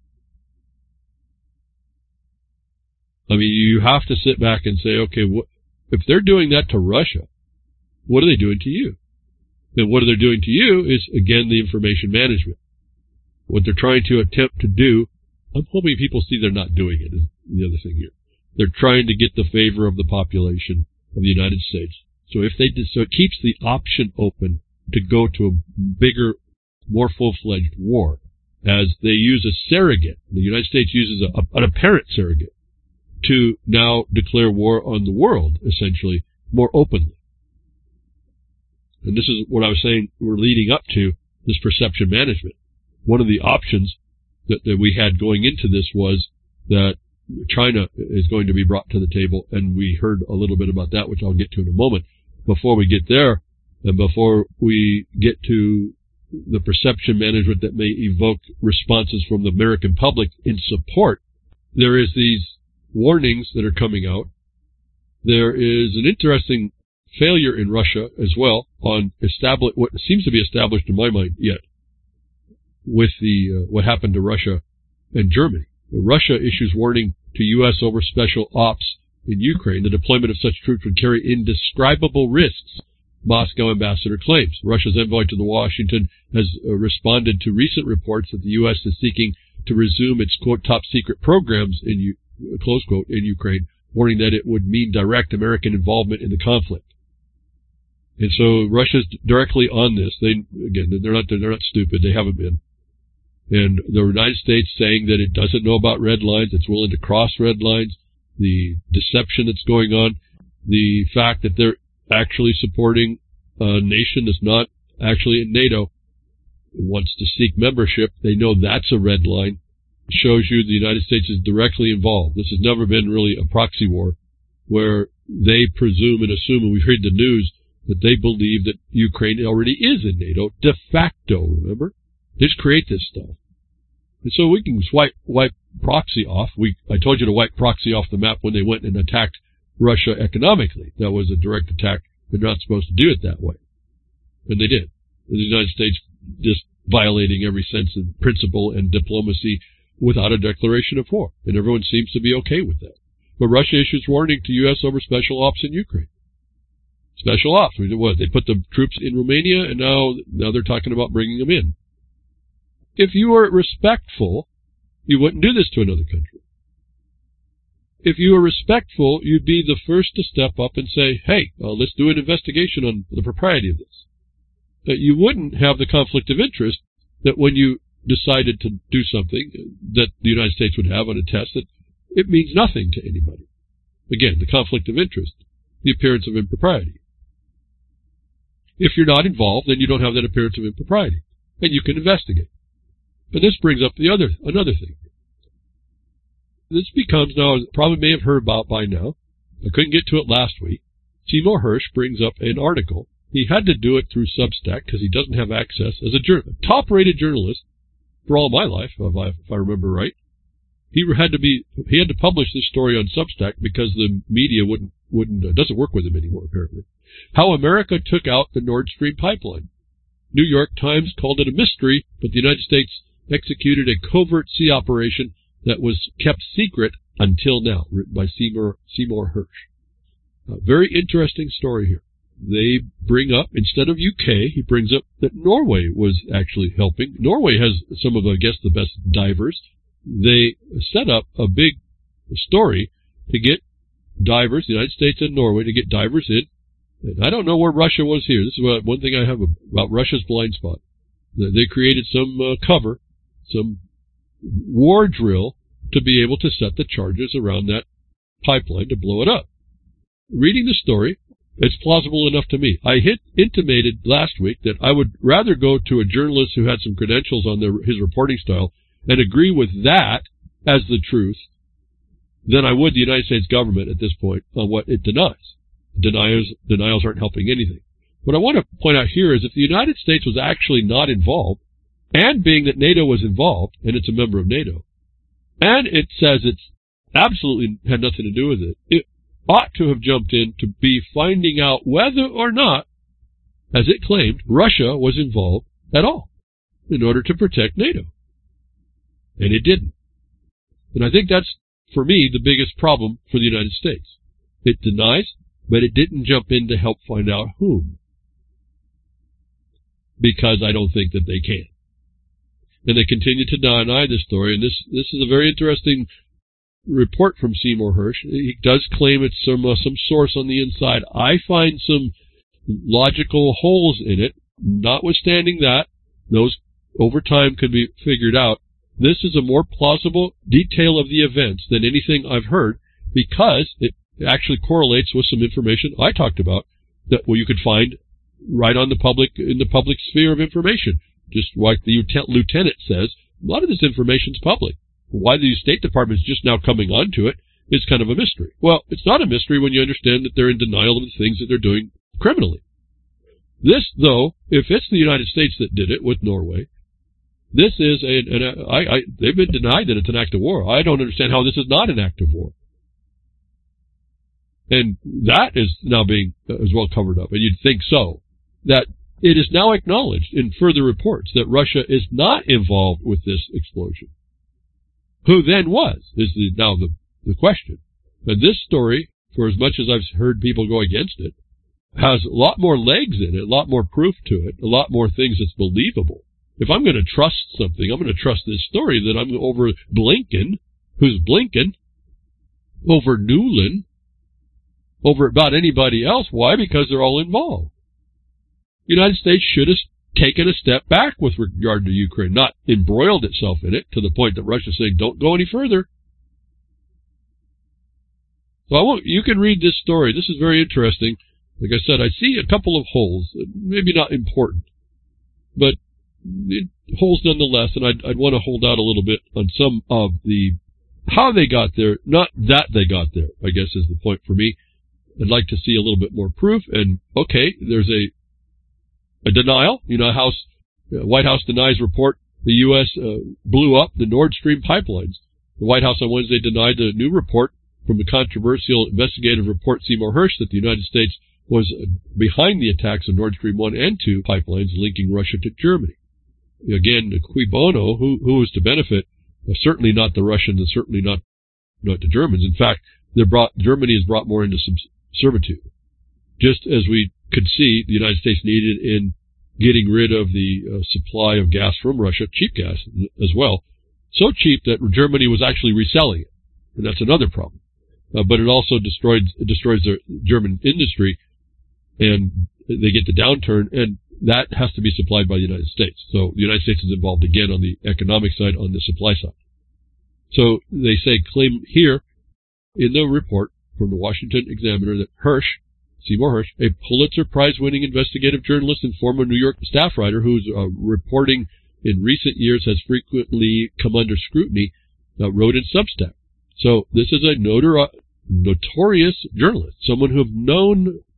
I mean, you have to sit back and say, okay, if they're doing that to Russia, what are they doing to you? And what they're doing to you is, again, the information management. What they're trying to attempt to do, I'm hoping people see they're not doing it, is the other thing here. They're trying to get the favor of the population of the United States. So if they so it keeps the option open to go to a bigger, more full-fledged war, as they use a surrogate. The United States uses an apparent surrogate to now declare war on the world, essentially, more openly. And this is what I was saying we're leading up to, this perception management. One of the options that we had going into this was that China is going to be brought to the table, and we heard a little bit about that, which I'll get to in a moment. Before we get there, and before we get to the perception management that may evoke responses from the American public in support, there is these warnings that are coming out. There is an interesting failure in Russia as well on what seems to be established in my mind yet with what happened to Russia and Germany. Russia issues warning to U.S. over special ops in Ukraine. The deployment of such troops would carry indescribable risks, Moscow ambassador claims. Russia's envoy to Washington has responded to recent reports that the U.S. is seeking to resume its, quote, top secret programs in, close quote, in Ukraine, warning that it would mean direct American involvement in the conflict. And so Russia's directly on this. They're not stupid. They haven't been. And the United States saying that it doesn't know about red lines, it's willing to cross red lines, the deception that's going on, the fact that they're actually supporting a nation that's not actually in NATO, wants to seek membership. They know that's a red line. It shows you the United States is directly involved. This has never been really a proxy war where they presume and assume, and we've heard the news, that they believe that Ukraine already is in NATO de facto, remember? They just create this stuff. And so we can wipe proxy off. I told you to wipe proxy off the map when they went and attacked Russia economically. That was a direct attack. They're not supposed to do it that way. And they did. The United States just violating every sense of principle and diplomacy without a declaration of war. And everyone seems to be okay with that. But Russia issues warning to U.S. over special ops in Ukraine. Special ops. They put the troops in Romania, and now they're talking about bringing them in. If you were respectful, you wouldn't do this to another country. If you were respectful, you'd be the first to step up and say, hey, let's do an investigation on the propriety of this. That you wouldn't have the conflict of interest that when you decided to do something that the United States would have on a test, that it means nothing to anybody. Again, the conflict of interest, the appearance of impropriety. If you're not involved, then you don't have that appearance of impropriety, and you can investigate. But this brings up another thing. This becomes now, probably may have heard about by now. I couldn't get to it last week. Seymour Hersh brings up an article. He had to do it through Substack because he doesn't have access as a top-rated journalist for all my life, if I remember right. He had to publish this story on Substack because the media doesn't work with him anymore, apparently. How America took out the Nord Stream pipeline. New York Times called it a mystery, but the United States executed a covert sea operation that was kept secret until now, written by Seymour Hersh. Very interesting story here. They bring up, instead of UK, he brings up that Norway was actually helping. Norway has some of, I guess, the best divers. They set up a big story to get divers, the United States and Norway, to get divers in. And I don't know where Russia was here. This is one thing I have about Russia's blind spot. They created some cover, some war drill to be able to set the charges around that pipeline to blow it up. Reading the story, it's plausible enough to me. I intimated last week that I would rather go to a journalist who had some credentials on his reporting style and agree with that as the truth than I would the United States government at this point on what it denies. Denials aren't helping anything. What I want to point out here is if the United States was actually not involved, and being that NATO was involved, and it's a member of NATO, and it says it's absolutely had nothing to do with it, it ought to have jumped in to be finding out whether or not, as it claimed, Russia was involved at all in order to protect NATO. And it didn't. And I think that's, for me, the biggest problem for the United States. It denies, but it didn't jump in to help find out whom. Because I don't think that they can. And they continue to deny this story, and this is a very interesting report from Seymour Hersh. He does claim it's some source on the inside. I find some logical holes in it. Notwithstanding that, those over time could be figured out. This is a more plausible detail of the events than anything I've heard because it actually correlates with some information I talked about that you could find right on in the public sphere of information. Just like the lieutenant says, a lot of this information is public. Why the State Department is just now coming onto it is kind of a mystery. Well, it's not a mystery when you understand that they're in denial of the things that they're doing criminally. This, though, if it's the United States that did it with Norway, this is they've been denied that it's an act of war. I don't understand how this is not an act of war. And that is now being as well covered up, and you'd think so. That it is now acknowledged in further reports that Russia is not involved with this explosion. Who then was, is now the question. And this story, for as much as I've heard people go against it, has a lot more legs in it, a lot more proof to it, a lot more things that's believable. If I'm going to trust something, I'm going to trust this story that I'm over Blinken, who's Blinken, over Nuland, over about anybody else. Why? Because they're all involved. The United States should have taken a step back with regard to Ukraine, not embroiled itself in it to the point that Russia's saying, don't go any further. So you can read this story. This is very interesting. Like I said, I see a couple of holes, maybe not important, but holes nonetheless, and I'd want to hold out a little bit on some of how they got there, not that they got there, I guess is the point for me. I'd like to see a little bit more proof, and okay, there's a denial. White House denies report the U.S. Blew up the Nord Stream pipelines. The White House on Wednesday denied the new report from the controversial investigative report Seymour Hersh that the United States was behind the attacks of Nord Stream 1 and 2 pipelines linking Russia to Germany. Again, cui bono, who is to benefit? Certainly not the Russians and certainly not the Germans. In fact, Germany is brought more into servitude. Just as we could see the United States needed in getting rid of the supply of gas from Russia, cheap gas as well, so cheap that Germany was actually reselling it. And that's another problem. But it also destroys the German industry, and they get the downturn, and that has to be supplied by the United States. So the United States is involved again on the economic side, on the supply side. So they claim here in the report from the Washington Examiner that Seymour Hersh, a Pulitzer Prize-winning investigative journalist and former New York staff writer whose reporting in recent years has frequently come under scrutiny, wrote in Substack. So this is a notorious journalist, someone who have known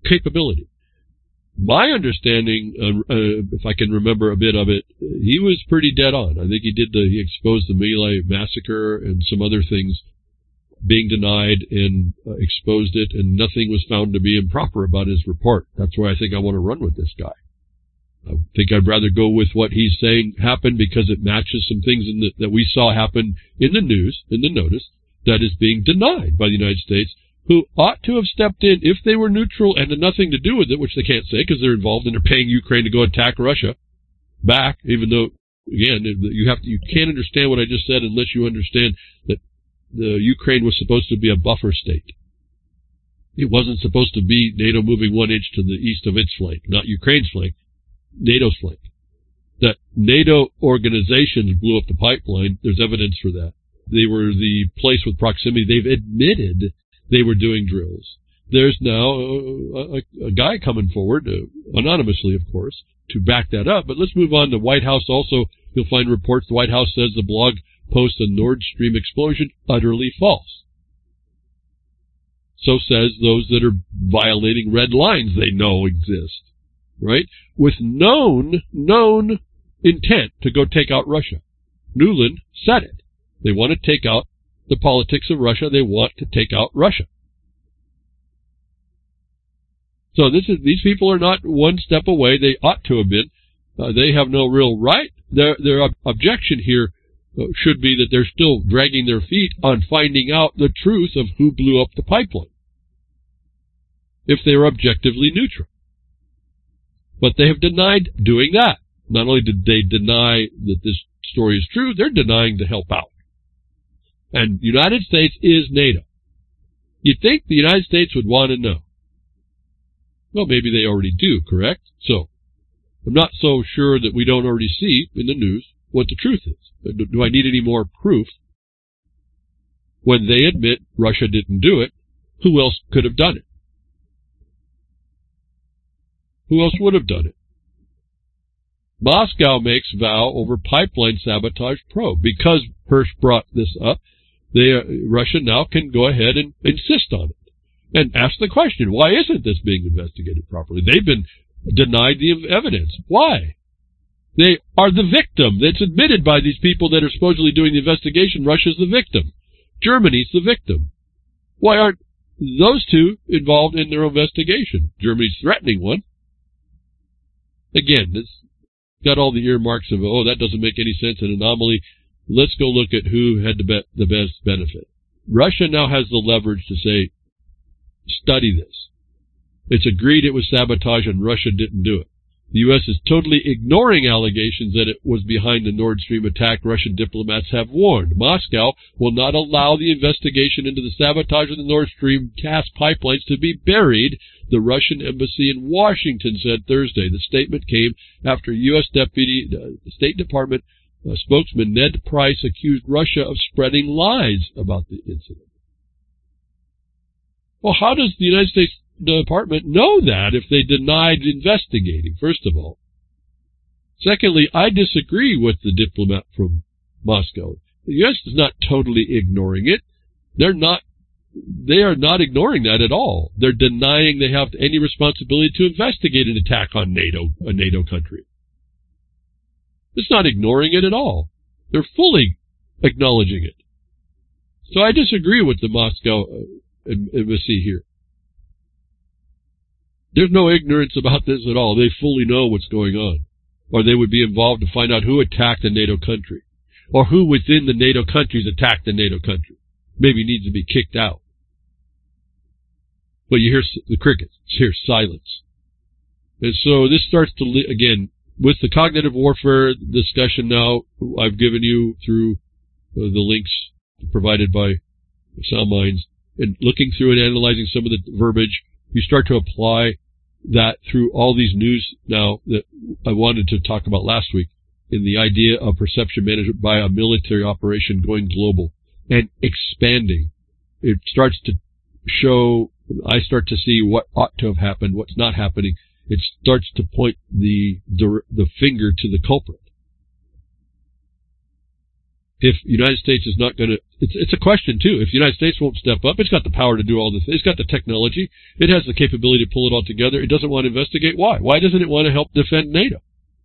capability. My understanding, if I can remember a bit of it, he was pretty dead on. I think he exposed the My Lai massacre and some other things being denied and exposed it, and nothing was found to be improper about his report. That's why I think I want to run with this guy. I think I'd rather go with what he's saying happened because it matches some things that we saw happen in the news, in the notice, that is being denied by the United States, who ought to have stepped in if they were neutral and had nothing to do with it, which they can't say because they're involved and they're paying Ukraine to go attack Russia back, even though, again, you can't understand what I just said unless you understand that the Ukraine was supposed to be a buffer state. It wasn't supposed to be NATO moving 1 inch to the east of its flank, not Ukraine's flank, NATO's flank. That NATO organizations blew up the pipeline, there's evidence for that. They were the place with proximity. They've admitted they were doing drills. There's now a guy coming forward, anonymously, of course, to back that up. But let's move on to White House. Also, you'll find reports. The White House says the blog post a Nord Stream explosion, utterly false. So says those that are violating red lines they know exist, right? With known intent to go take out Russia. Nuland said it. They want to take out the politics of Russia. They want to take out Russia. So these people are not one step away. They ought to have been. They have no real right. Their objection here should be that they're still dragging their feet on finding out the truth of who blew up the pipeline, if they were objectively neutral. But they have denied doing that. Not only did they deny that this story is true, they're denying to help out. And the United States is NATO. You'd think the United States would want to know. Well, maybe they already do, correct? So, I'm not so sure that we don't already see in the news what the truth is. Do I need any more proof? When they admit Russia didn't do it, who else could have done it? Who else would have done it? Moscow makes vow over pipeline sabotage probe. Because Hirsch brought this up, Russia now can go ahead and insist on it and ask the question, why isn't this being investigated properly? They've been denied the evidence. Why? They are the victim. That's admitted by these people that are supposedly doing the investigation. Russia's the victim. Germany's the victim. Why aren't those two involved in their investigation? Germany's threatening one. Again, this got all the earmarks of, oh, that doesn't make any sense, an anomaly. Let's go look at who had the best benefit. Russia now has the leverage to say, study this. It's agreed it was sabotage and Russia didn't do it. The U.S. is totally ignoring allegations that it was behind the Nord Stream attack. Russian diplomats have warned. Moscow will not allow the investigation into the sabotage of the Nord Stream gas pipelines to be buried, the Russian embassy in Washington said Thursday. The statement came after U.S. Deputy State Department spokesman Ned Price accused Russia of spreading lies about the incident. Well, how does the United States Department know that if they denied investigating, first of all? Secondly, I disagree with the diplomat from Moscow. The U.S. is not totally ignoring it. They are not ignoring that at all. They're denying they have any responsibility to investigate an attack on a NATO country. It's not ignoring it at all. They're fully acknowledging it. So I disagree with the Moscow embassy here. There's no ignorance about this at all. They fully know what's going on. Or they would be involved to find out who attacked a NATO country. Or who within the NATO countries attacked a NATO country. Maybe needs to be kicked out. But you hear the crickets. You hear silence. And so this starts to, again, with the cognitive warfare discussion now, I've given you through the links provided by Sound Minds, and looking through and analyzing some of the verbiage, you start to apply that through all these news now that I wanted to talk about last week in the idea of perception management by a military operation going global and expanding. It starts to show, I start to see what ought to have happened, what's not happening. It starts to point the finger to the culprit. if the United States is not going to, it's a question too. If the United States won't step up, it's got the power to do all this. It's got the technology. It has the capability to pull it all together. It doesn't want to investigate. Why? Why doesn't it want to help defend NATO?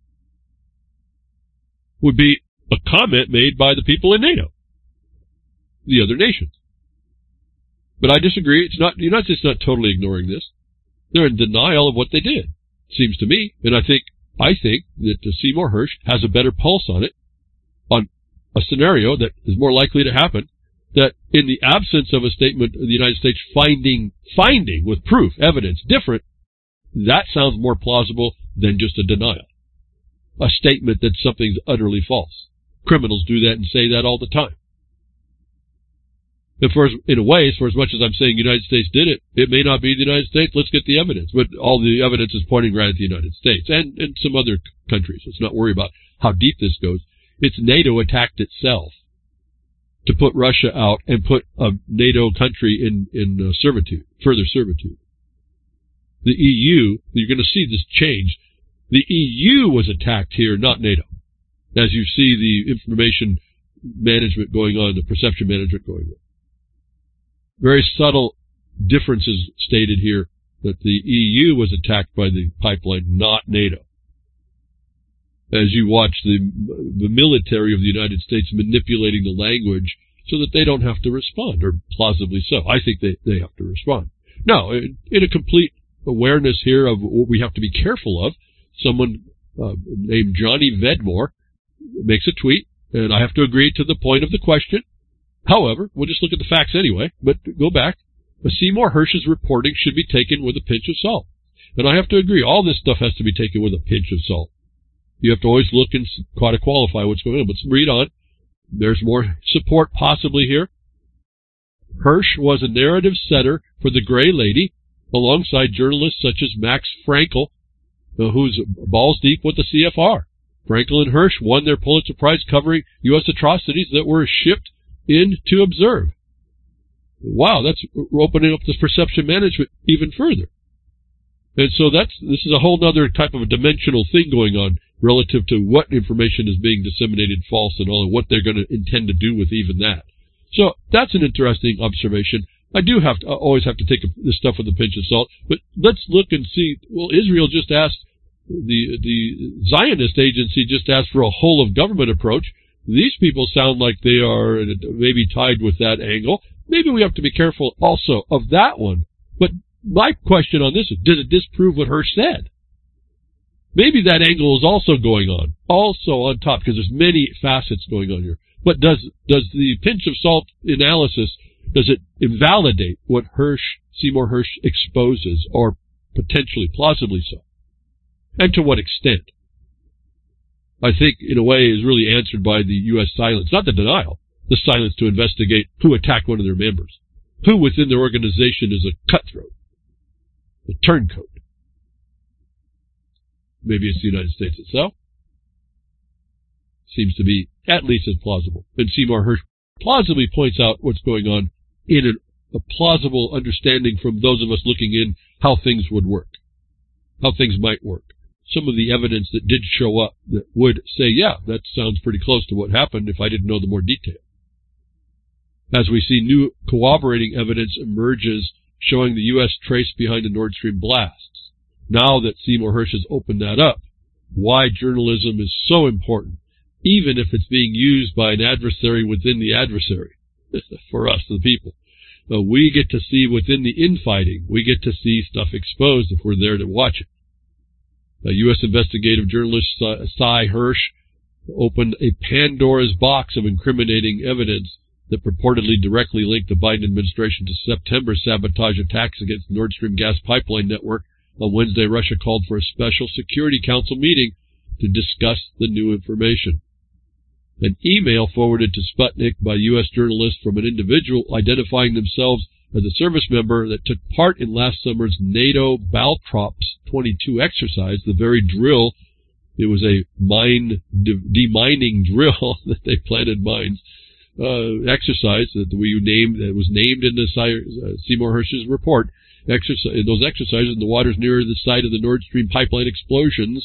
Would be a comment made by the people in NATO, the other nations. But I disagree. It's not, the United States is not totally ignoring this. They're in denial of what they did, seems to me. And I think that Seymour Hersh has a better pulse on it, on a scenario that is more likely to happen, that in the absence of a statement of the United States finding with proof, evidence, different, that sounds more plausible than just a denial. A statement that something's utterly false. Criminals do that and say that all the time. And in a way, for as much as I'm saying the United States did it, it may not be the United States. Let's get the evidence. But all the evidence is pointing right at the United States and some other countries. Let's not worry about how deep this goes. It's NATO attacked itself to put Russia out and put a NATO country in servitude, further servitude. The EU, you're going to see this change. The EU was attacked here, not NATO. As you see the information management going on, the perception management going on. Very subtle differences stated here that the EU was attacked by the pipeline, not NATO. As you watch the military of the United States manipulating the language so that they don't have to respond, or plausibly so. I think they have to respond. Now, in a complete awareness here of what we have to be careful of, someone named Johnny Vedmore makes a tweet, and I have to agree to the point of the question. However, we'll just look at the facts anyway, but go back. Seymour Hersh's reporting should be taken with a pinch of salt. And I have to agree, all this stuff has to be taken with a pinch of salt. You have to always look and try to qualify what's going on. But read on. There's more support possibly here. Hersh was a narrative setter for the Gray Lady, alongside journalists such as Max Frankel, who's balls deep with the CFR. Frankel and Hersh won their Pulitzer Prize covering U.S. atrocities that were shipped in to observe. Wow, that's opening up this perception management even further. And so this is a whole other type of a dimensional thing going on relative to what information is being disseminated false and all, and what they're going to intend to do with even that. So that's an interesting observation. I do always have to take this stuff with a pinch of salt, but let's look and see. Well, Israel just asked, the Zionist agency just asked for a whole of government approach. These people sound like they are maybe tied with that angle. Maybe we have to be careful also of that one. But my question on this is, does it disprove what Hersh said? Maybe that angle is also going on, also on top, because there's many facets going on here. But does the pinch of salt analysis, does it invalidate what Seymour Hersh exposes, or potentially, plausibly so? And to what extent? I think, in a way, is really answered by the U.S. silence, not the denial, the silence to investigate who attacked one of their members, who within their organization is a cutthroat, a turncoat. Maybe it's the United States itself. Seems to be at least as plausible. And Seymour Hersh plausibly points out what's going on in a plausible understanding from those of us looking in how things would work, how things might work. Some of the evidence that did show up that would say, yeah, that sounds pretty close to what happened if I didn't know the more detail. As we see new corroborating evidence emerges showing the U.S. trace behind the Nord Stream blasts. Now that Seymour Hersh has opened that up, why journalism is so important, even if it's being used by an adversary within the adversary, for us, the people. We get to see within the infighting, we get to see stuff exposed if we're there to watch it. U.S. investigative journalist Sy Hersh opened a Pandora's box of incriminating evidence that purportedly directly linked the Biden administration to September sabotage attacks against the Nord Stream gas pipeline network. On Wednesday, Russia called for a special Security Council meeting to discuss the new information. An email forwarded to Sputnik by U.S. journalists from an individual identifying themselves as a service member that took part in last summer's NATO Baltrops 22 exercise, the very drill. It was a demining drill that they planted mines, exercise that that was named in the Seymour Hersh's report. Those exercises in the waters near the site of the Nord Stream pipeline explosions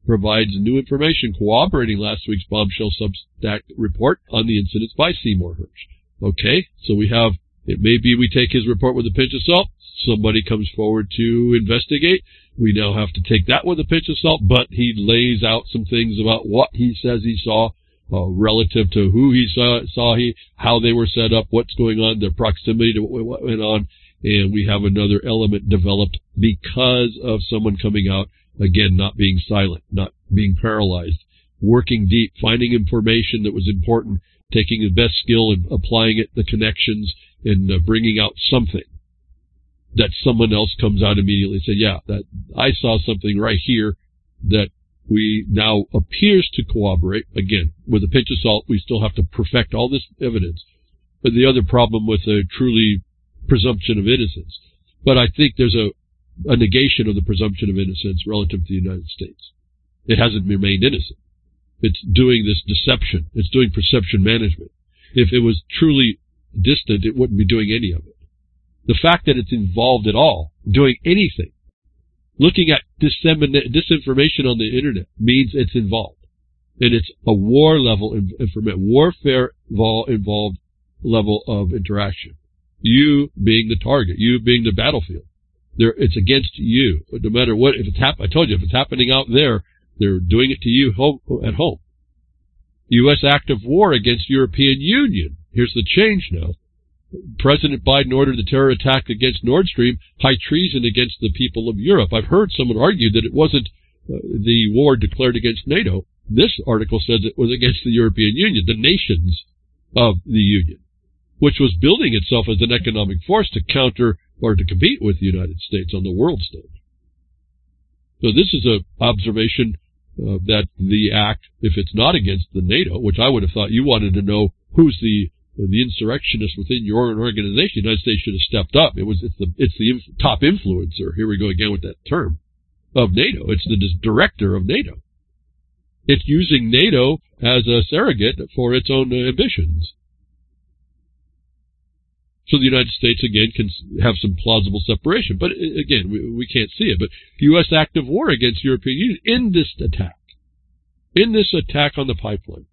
provides new information corroborating last week's bombshell Substack report on the incidents by Seymour Hersh. Okay, so we have, it may be we take his report with a pinch of salt. Somebody comes forward to investigate. We now have to take that with a pinch of salt, but he lays out some things about what he says he saw, relative to who he saw, how they were set up, what's going on, their proximity to what went on, and we have another element developed because of someone coming out, again, not being silent, not being paralyzed, working deep, finding information that was important, taking the best skill and applying it, the connections, and bringing out something that someone else comes out immediately and say, yeah, that I saw something right here that we now appears to corroborate. Again, with a pinch of salt, we still have to perfect all this evidence. But the other problem with a truly presumption of innocence. But I think there's a negation of the presumption of innocence relative to the United States. It hasn't remained innocent. It's doing this deception. It's doing perception management. If it was truly distant, it wouldn't be doing any of it. The fact that it's involved at all, doing anything, looking at disinformation on the internet means it's involved. And it's a war level, warfare involved level of interaction. You being the target, you being the battlefield. It's against you. But no matter what, if it's I told you, if it's happening out there, they're doing it to you at home. U.S. act of war against European Union. Here's the change now. President Biden ordered the terror attack against Nord Stream high treason against the people of Europe. I've heard someone argue that it wasn't the war declared against NATO. This article says it was against the European Union, the nations of the Union, which was building itself as an economic force to counter or to compete with the United States on the world stage. So this is an observation that the act, if it's not against the NATO, which I would have thought you wanted to know who's the insurrectionist within your own organization, the United States should have stepped up. It's the top influencer. Here we go again with that term of NATO. It's the director of NATO. It's using NATO as a surrogate for its own ambitions. So the United States, again, can have some plausible separation. But, again, we can't see it. But U.S. act of war against European Union in this attack on the pipeline.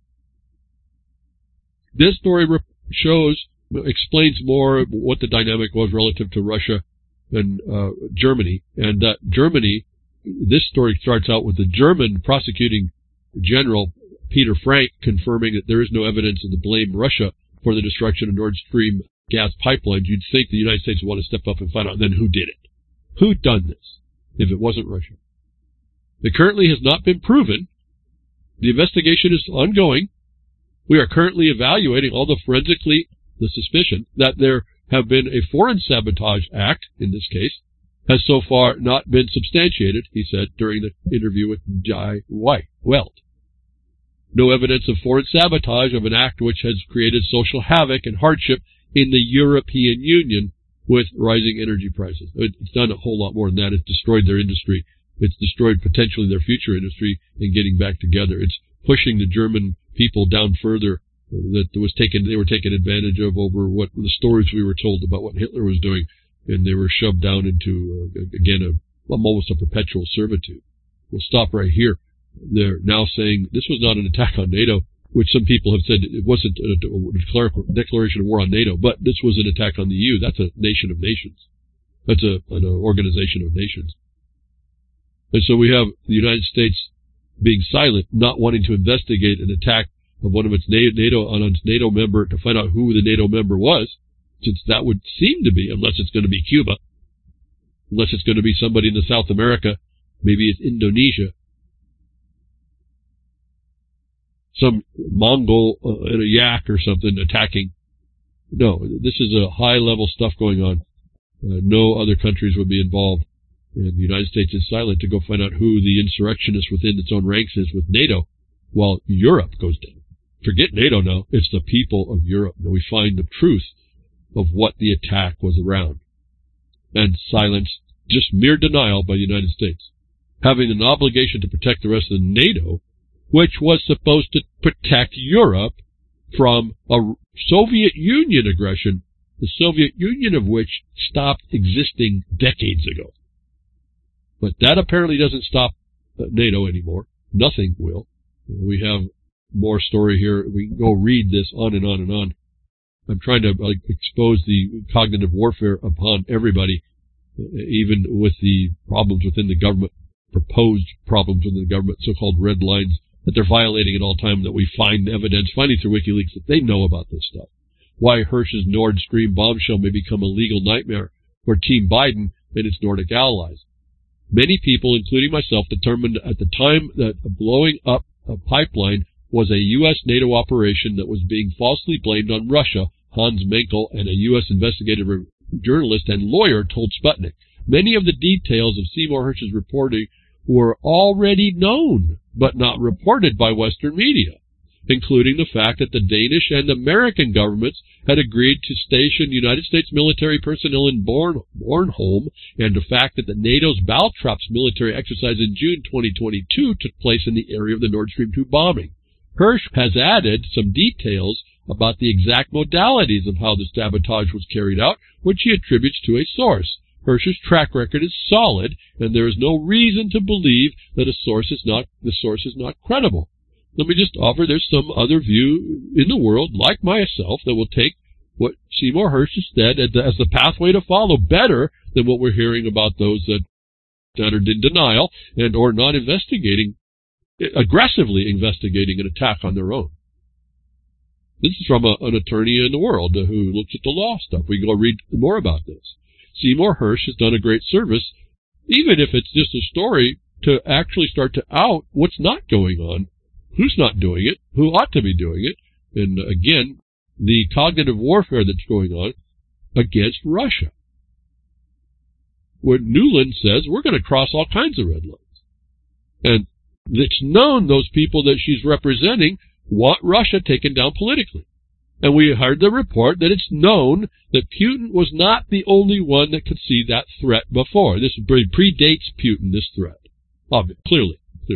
This story explains more what the dynamic was relative to Russia and Germany. And that Germany, this story starts out with the German prosecuting general, Peter Frank, confirming that there is no evidence to blame Russia for the destruction of Nord Stream gas pipelines. You'd think the United States would want to step up and find out then who did it. Who done this if it wasn't Russia? It currently has not been proven. The investigation is ongoing. We are currently evaluating all the suspicion that there have been a foreign sabotage act, in this case, has so far not been substantiated, he said during the interview with Jai Welt. No evidence of foreign sabotage of an act which has created social havoc and hardship in the European Union with rising energy prices. It's done a whole lot more than that. It's destroyed their industry. It's destroyed potentially their future industry and getting back together. It's pushing the German people down further that they were taken advantage of over what the stories we were told about what Hitler was doing, and they were shoved down into, again, almost a perpetual servitude. We'll stop right here. They're now saying this was not an attack on NATO, which some people have said it wasn't a declaration of war on NATO, but this was an attack on the EU. That's a nation of nations. That's an organization of nations. And so we have the United States being silent, not wanting to investigate an attack of one of its NATO member to find out who the NATO member was, since that would seem to be, unless it's going to be Cuba, unless it's going to be somebody in the South America, maybe it's Indonesia, some Mongol in a yak or something attacking. No, this is a high-level stuff going on. No other countries would be involved. And the United States is silent to go find out who the insurrectionist within its own ranks is with NATO, while Europe goes down. Forget NATO now. It's the people of Europe. And we find the truth of what the attack was around. And silence, just mere denial by the United States. Having an obligation to protect the rest of NATO, which was supposed to protect Europe from a Soviet Union aggression, the Soviet Union of which stopped existing decades ago. But that apparently doesn't stop NATO anymore. Nothing will. We have more story here. We can go read this on and on and on. I'm trying to expose the cognitive warfare upon everybody, even with the problems within the government, proposed problems within the government, so-called red lines, that they're violating at all time, that we find evidence, finding through WikiLeaks, that they know about this stuff. Why Hersh's Nord Stream bombshell may become a legal nightmare for Team Biden and its Nordic allies. Many people, including myself, determined at the time that blowing up a pipeline was a U.S. NATO operation that was being falsely blamed on Russia. Hans Menkel, and a U.S. investigative journalist and lawyer, told Sputnik. Many of the details of Seymour Hersh's reporting were already known, but not reported by Western media, including the fact that the Danish and American governments had agreed to station United States military personnel in Bornholm, and the fact that the NATO's Baltrops military exercise in June 2022 took place in the area of the Nord Stream 2 bombing. Hersh has added some details about the exact modalities of how the sabotage was carried out, which he attributes to a source. Hersh's track record is solid, and there is no reason to believe that the source is not credible. Let me just offer there's some other view in the world, like myself, that will take what Seymour Hersh has said as the pathway to follow better than what we're hearing about those that are in denial and or not investigating, aggressively investigating an attack on their own. This is from an attorney in the world who looks at the law stuff. We can go read more about this. Seymour Hersh has done a great service, even if it's just a story, to actually start to out what's not going on, who's not doing it, who ought to be doing it, and again, the cognitive warfare that's going on against Russia. When Nuland says we're going to cross all kinds of red lines. And it's known those people that she's representing want Russia taken down politically. And we heard the report that it's known that Putin was not the only one that could see that threat before. This predates Putin, this threat. Clearly.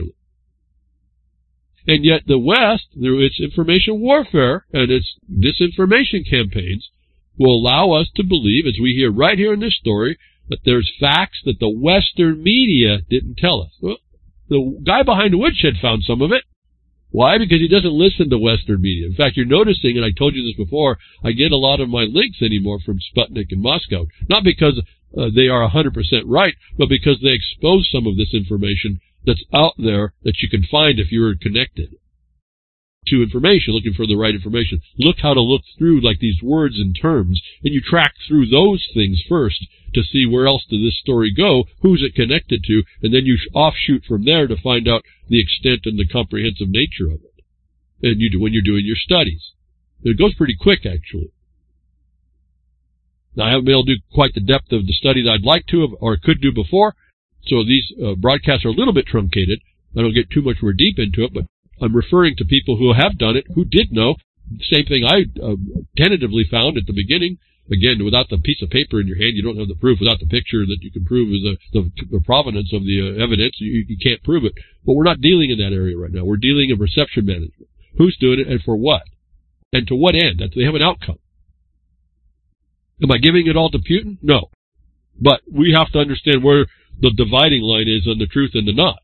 And yet the West, through its information warfare and its disinformation campaigns, will allow us to believe, as we hear right here in this story, that there's facts that the Western media didn't tell us. Well, the guy behind the woodshed found some of it. Why? Because he doesn't listen to Western media. In fact, you're noticing, and I told you this before, I get a lot of my links anymore from Sputnik and Moscow. Not because they are 100% right, but because they expose some of this information that's out there that you can find if you're connected to information, looking for the right information. Look how to look through like these words and terms, and you track through those things first to see where else did this story go, who's it connected to, and then you offshoot from there to find out the extent and the comprehensive nature of it. And you do when you're doing your studies. It goes pretty quick, actually. Now, I haven't been able to do quite the depth of the study that I'd like to have or could do before, so these broadcasts are a little bit truncated. I don't get too much more deep into it, but I'm referring to people who have done it, who did know. The same thing I tentatively found at the beginning. Again, without the piece of paper in your hand, you don't have the proof. Without the picture that you can prove is the provenance of the evidence, you can't prove it. But we're not dealing in that area right now. We're dealing in reception management. Who's doing it and for what? And to what end? They have an outcome. Am I giving it all to Putin? No. But we have to understand where the dividing line is on the truth and the not.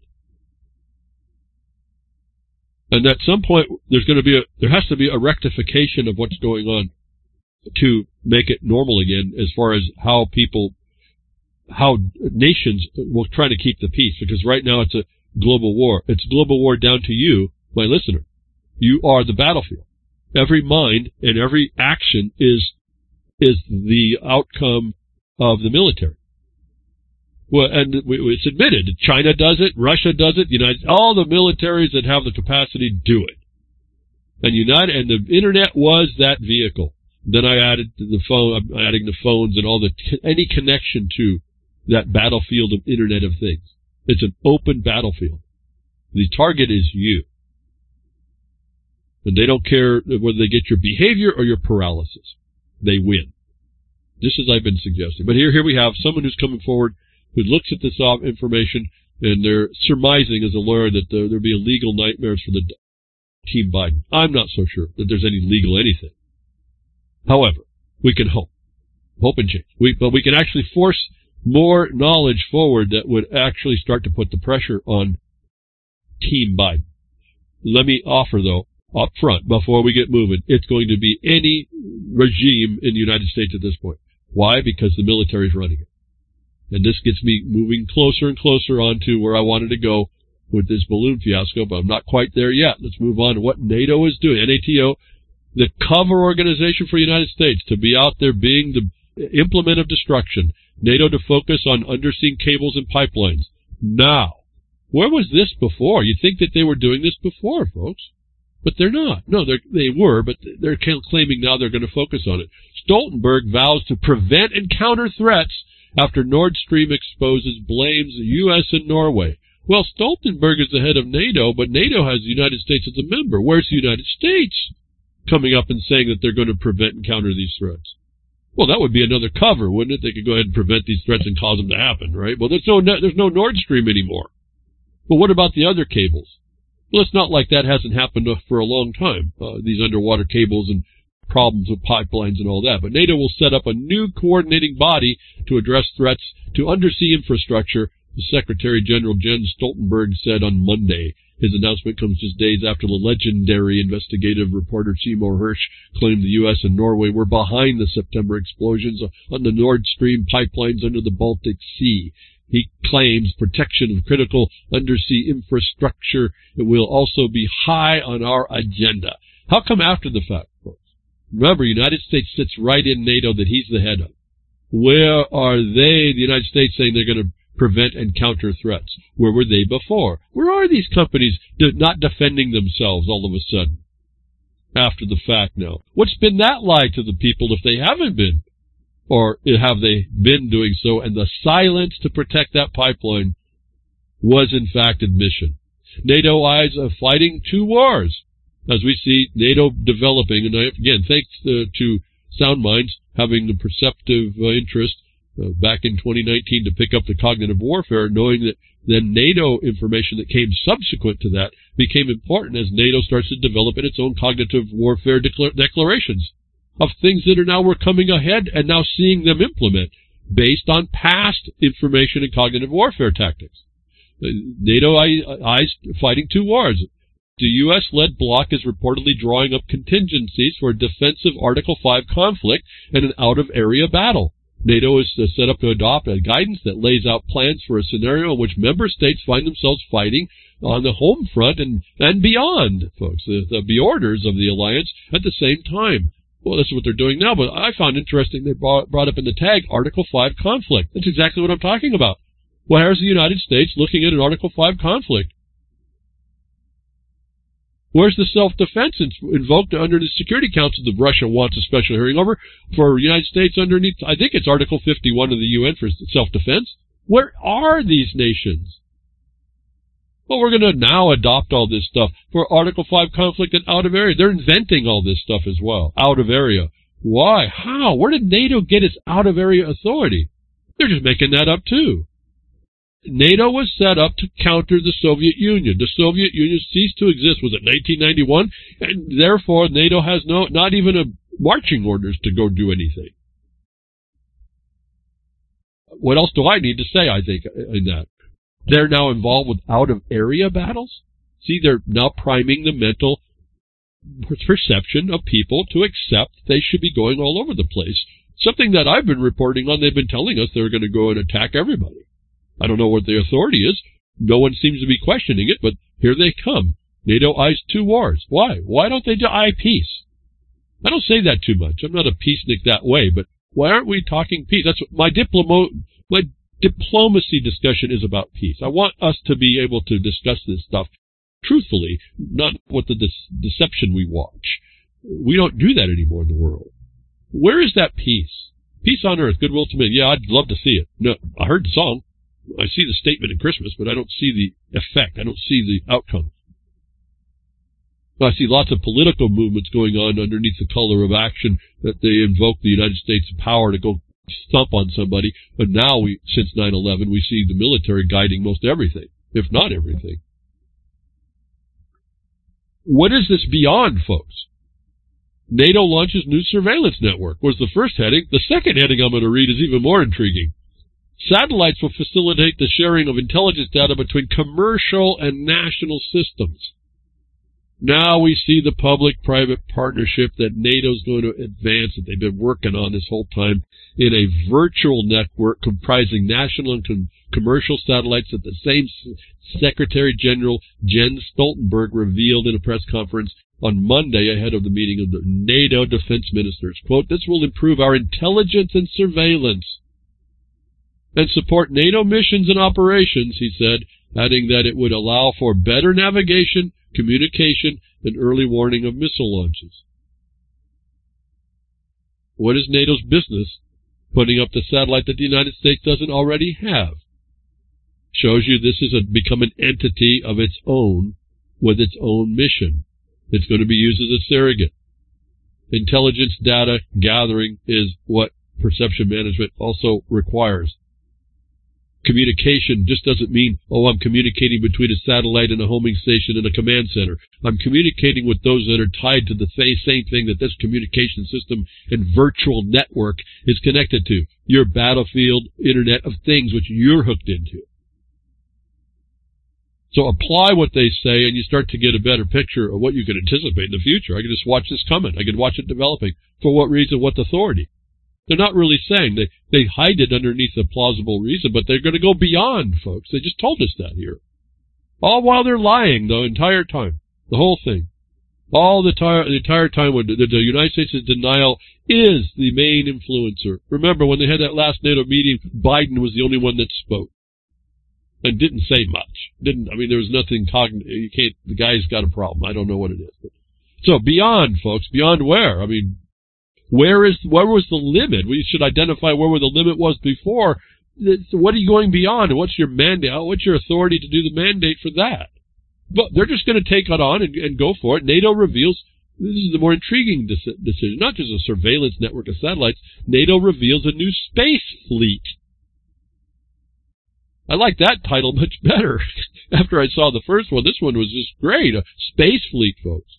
And at some point, there has to be a rectification of what's going on to make it normal again, as far as how nations will try to keep the peace. Because right now it's a global war. It's global war down to you, my listener. You are the battlefield. Every mind and every action is the outcome of the military. Well, and it's admitted. China does it. Russia does it. All the militaries that have the capacity do it. And the internet was that vehicle. Then I added the phone. I'm adding the phones and any connection to that battlefield of Internet of Things. It's an open battlefield. The target is you. And they don't care whether they get your behavior or your paralysis. They win. Just as I've been suggesting. But here we have someone who's coming forward who looks at this information, and they're surmising as a lawyer that there'll be illegal nightmares for the Team Biden. I'm not so sure that there's any legal anything. However, we can hope and change. But we can actually force more knowledge forward that would actually start to put the pressure on Team Biden. Let me offer, though, up front, before we get moving, it's going to be any regime in the United States at this point. Why? Because the military is running it. And this gets me moving closer and closer onto where I wanted to go with this balloon fiasco, but I'm not quite there yet. Let's move on to what NATO is doing. NATO, the cover organization for the United States, to be out there being the implement of destruction. NATO to focus on undersea cables and pipelines. Now, where was this before? You'd think that they were doing this before, folks. But they're not. No, they were, but they're claiming now they're going to focus on it. Stoltenberg vows to prevent and counter threats after Nord Stream exposes blames the U.S. and Norway. Well, Stoltenberg is the head of NATO, but NATO has the United States as a member. Where's the United States coming up and saying that they're going to prevent and counter these threats? Well, that would be another cover, wouldn't it? They could go ahead and prevent these threats and cause them to happen, right? Well, there's no Nord Stream anymore. But what about the other cables? Well, it's not like that hasn't happened for a long time, these underwater cables and problems with pipelines and all that. But NATO will set up a new coordinating body to address threats to undersea infrastructure, the Secretary General Jens Stoltenberg said on Monday. His announcement comes just days after the legendary investigative reporter Seymour Hersh claimed the U.S. and Norway were behind the September explosions on the Nord Stream pipelines under the Baltic Sea. He claims protection of critical undersea infrastructure will also be high on our agenda. How come after the fact, folks? Remember, the United States sits right in NATO that he's the head of. Where are they, the United States, saying they're going to prevent and counter threats? Where were they before? Where are these companies not defending themselves all of a sudden? After the fact now. What's been that lie to the people if they haven't been? Or have they been doing so, and the silence to protect that pipeline was in fact admission? NATO eyes of fighting two wars, as we see NATO developing, and again, thanks to Sound Minds having the perceptive interest back in 2019 to pick up the cognitive warfare, knowing that then NATO information that came subsequent to that became important as NATO starts to develop in its own cognitive warfare declarations of things that are now we're coming ahead and now seeing them implement based on past information and cognitive warfare tactics. NATO eyes fighting two wars. The U.S.-led bloc is reportedly drawing up contingencies for a defensive Article 5 conflict and an out-of-area battle. NATO is set up to adopt a guidance that lays out plans for a scenario in which member states find themselves fighting on the home front and beyond, folks, the borders of the alliance at the same time. Well, that's what they're doing now, but I found interesting they brought up in the tag Article 5 conflict. That's exactly what I'm talking about. Where's the United States looking at an Article 5 conflict? Where's the self-defense invoked under the Security Council that Russia wants a special hearing over for the United States underneath? I think it's Article 51 of the UN for self-defense. Where are these nations? Well, we're going to now adopt all this stuff for Article 5 conflict and out of area. They're inventing all this stuff as well. Out of area. Why? How? Where did NATO get its out of area authority? They're just making that up too. NATO was set up to counter the Soviet Union. The Soviet Union ceased to exist, was it 1991? And therefore NATO has not even a marching orders to go do anything. What else do I need to say, I think, in that? They're now involved with out-of-area battles? See, they're now priming the mental perception of people to accept they should be going all over the place. Something that I've been reporting on, they've been telling us they're going to go and attack everybody. I don't know what the authority is. No one seems to be questioning it, but here they come. NATO eyes two wars. Why? Why don't they eye peace? I don't say that too much. I'm not a peacenik that way, but why aren't we talking peace? That's what my diplomacy discussion is about peace. I want us to be able to discuss this stuff truthfully, not with the deception we watch. We don't do that anymore in the world. Where is that peace? Peace on earth, goodwill to men. Yeah, I'd love to see it. No, I heard the song. I see the statement in Christmas, but I don't see the effect. I don't see the outcome. I see lots of political movements going on underneath the color of action that they invoke the United States power to go stomp on somebody. But now, since 9/11, we see the military guiding most everything, if not everything. What is this beyond, folks? NATO launches new surveillance network was the first heading. The second heading I'm going to read is even more intriguing. Satellites will facilitate the sharing of intelligence data between commercial and national systems. Now we see the public-private partnership that NATO's going to advance, that they've been working on this whole time, in a virtual network comprising national and commercial satellites that the same Secretary General Jens Stoltenberg revealed in a press conference on Monday ahead of the meeting of the NATO defense ministers. Quote, "This will improve our intelligence and surveillance and support NATO missions and operations," he said, adding that it would allow for better navigation, communication, and early warning of missile launches. What is NATO's business putting up the satellite that the United States doesn't already have? Shows you this has become an entity of its own with its own mission. It's going to be used as a surrogate. Intelligence data gathering is what perception management also requires. Communication just doesn't mean, oh, I'm communicating between a satellite and a homing station and a command center. I'm communicating with those that are tied to the same thing that this communication system and virtual network is connected to. Your battlefield Internet of Things, which you're hooked into. So apply what they say, and you start to get a better picture of what you can anticipate in the future. I can just watch this coming. I can watch it developing. For what reason? What authority? They're not really saying. They hide it underneath a plausible reason, but they're going to go beyond, folks. They just told us that here. All while they're lying the entire time. The whole thing. All the entire time when the United States' denial is the main influencer. Remember, when they had that last NATO meeting, Biden was the only one that spoke. And didn't say much. There was nothing talking. The guy's got a problem. I don't know what it is. So beyond, folks, beyond where? Where was the limit? We should identify where the limit was before. What are you going beyond? What's your mandate? What's your authority to do the mandate for that? But they're just going to take it on and go for it. NATO reveals, this is the more intriguing decision, not just a surveillance network of satellites. NATO reveals a new space fleet. I like that title much better. After I saw the first one, this one was just great. A space fleet, folks.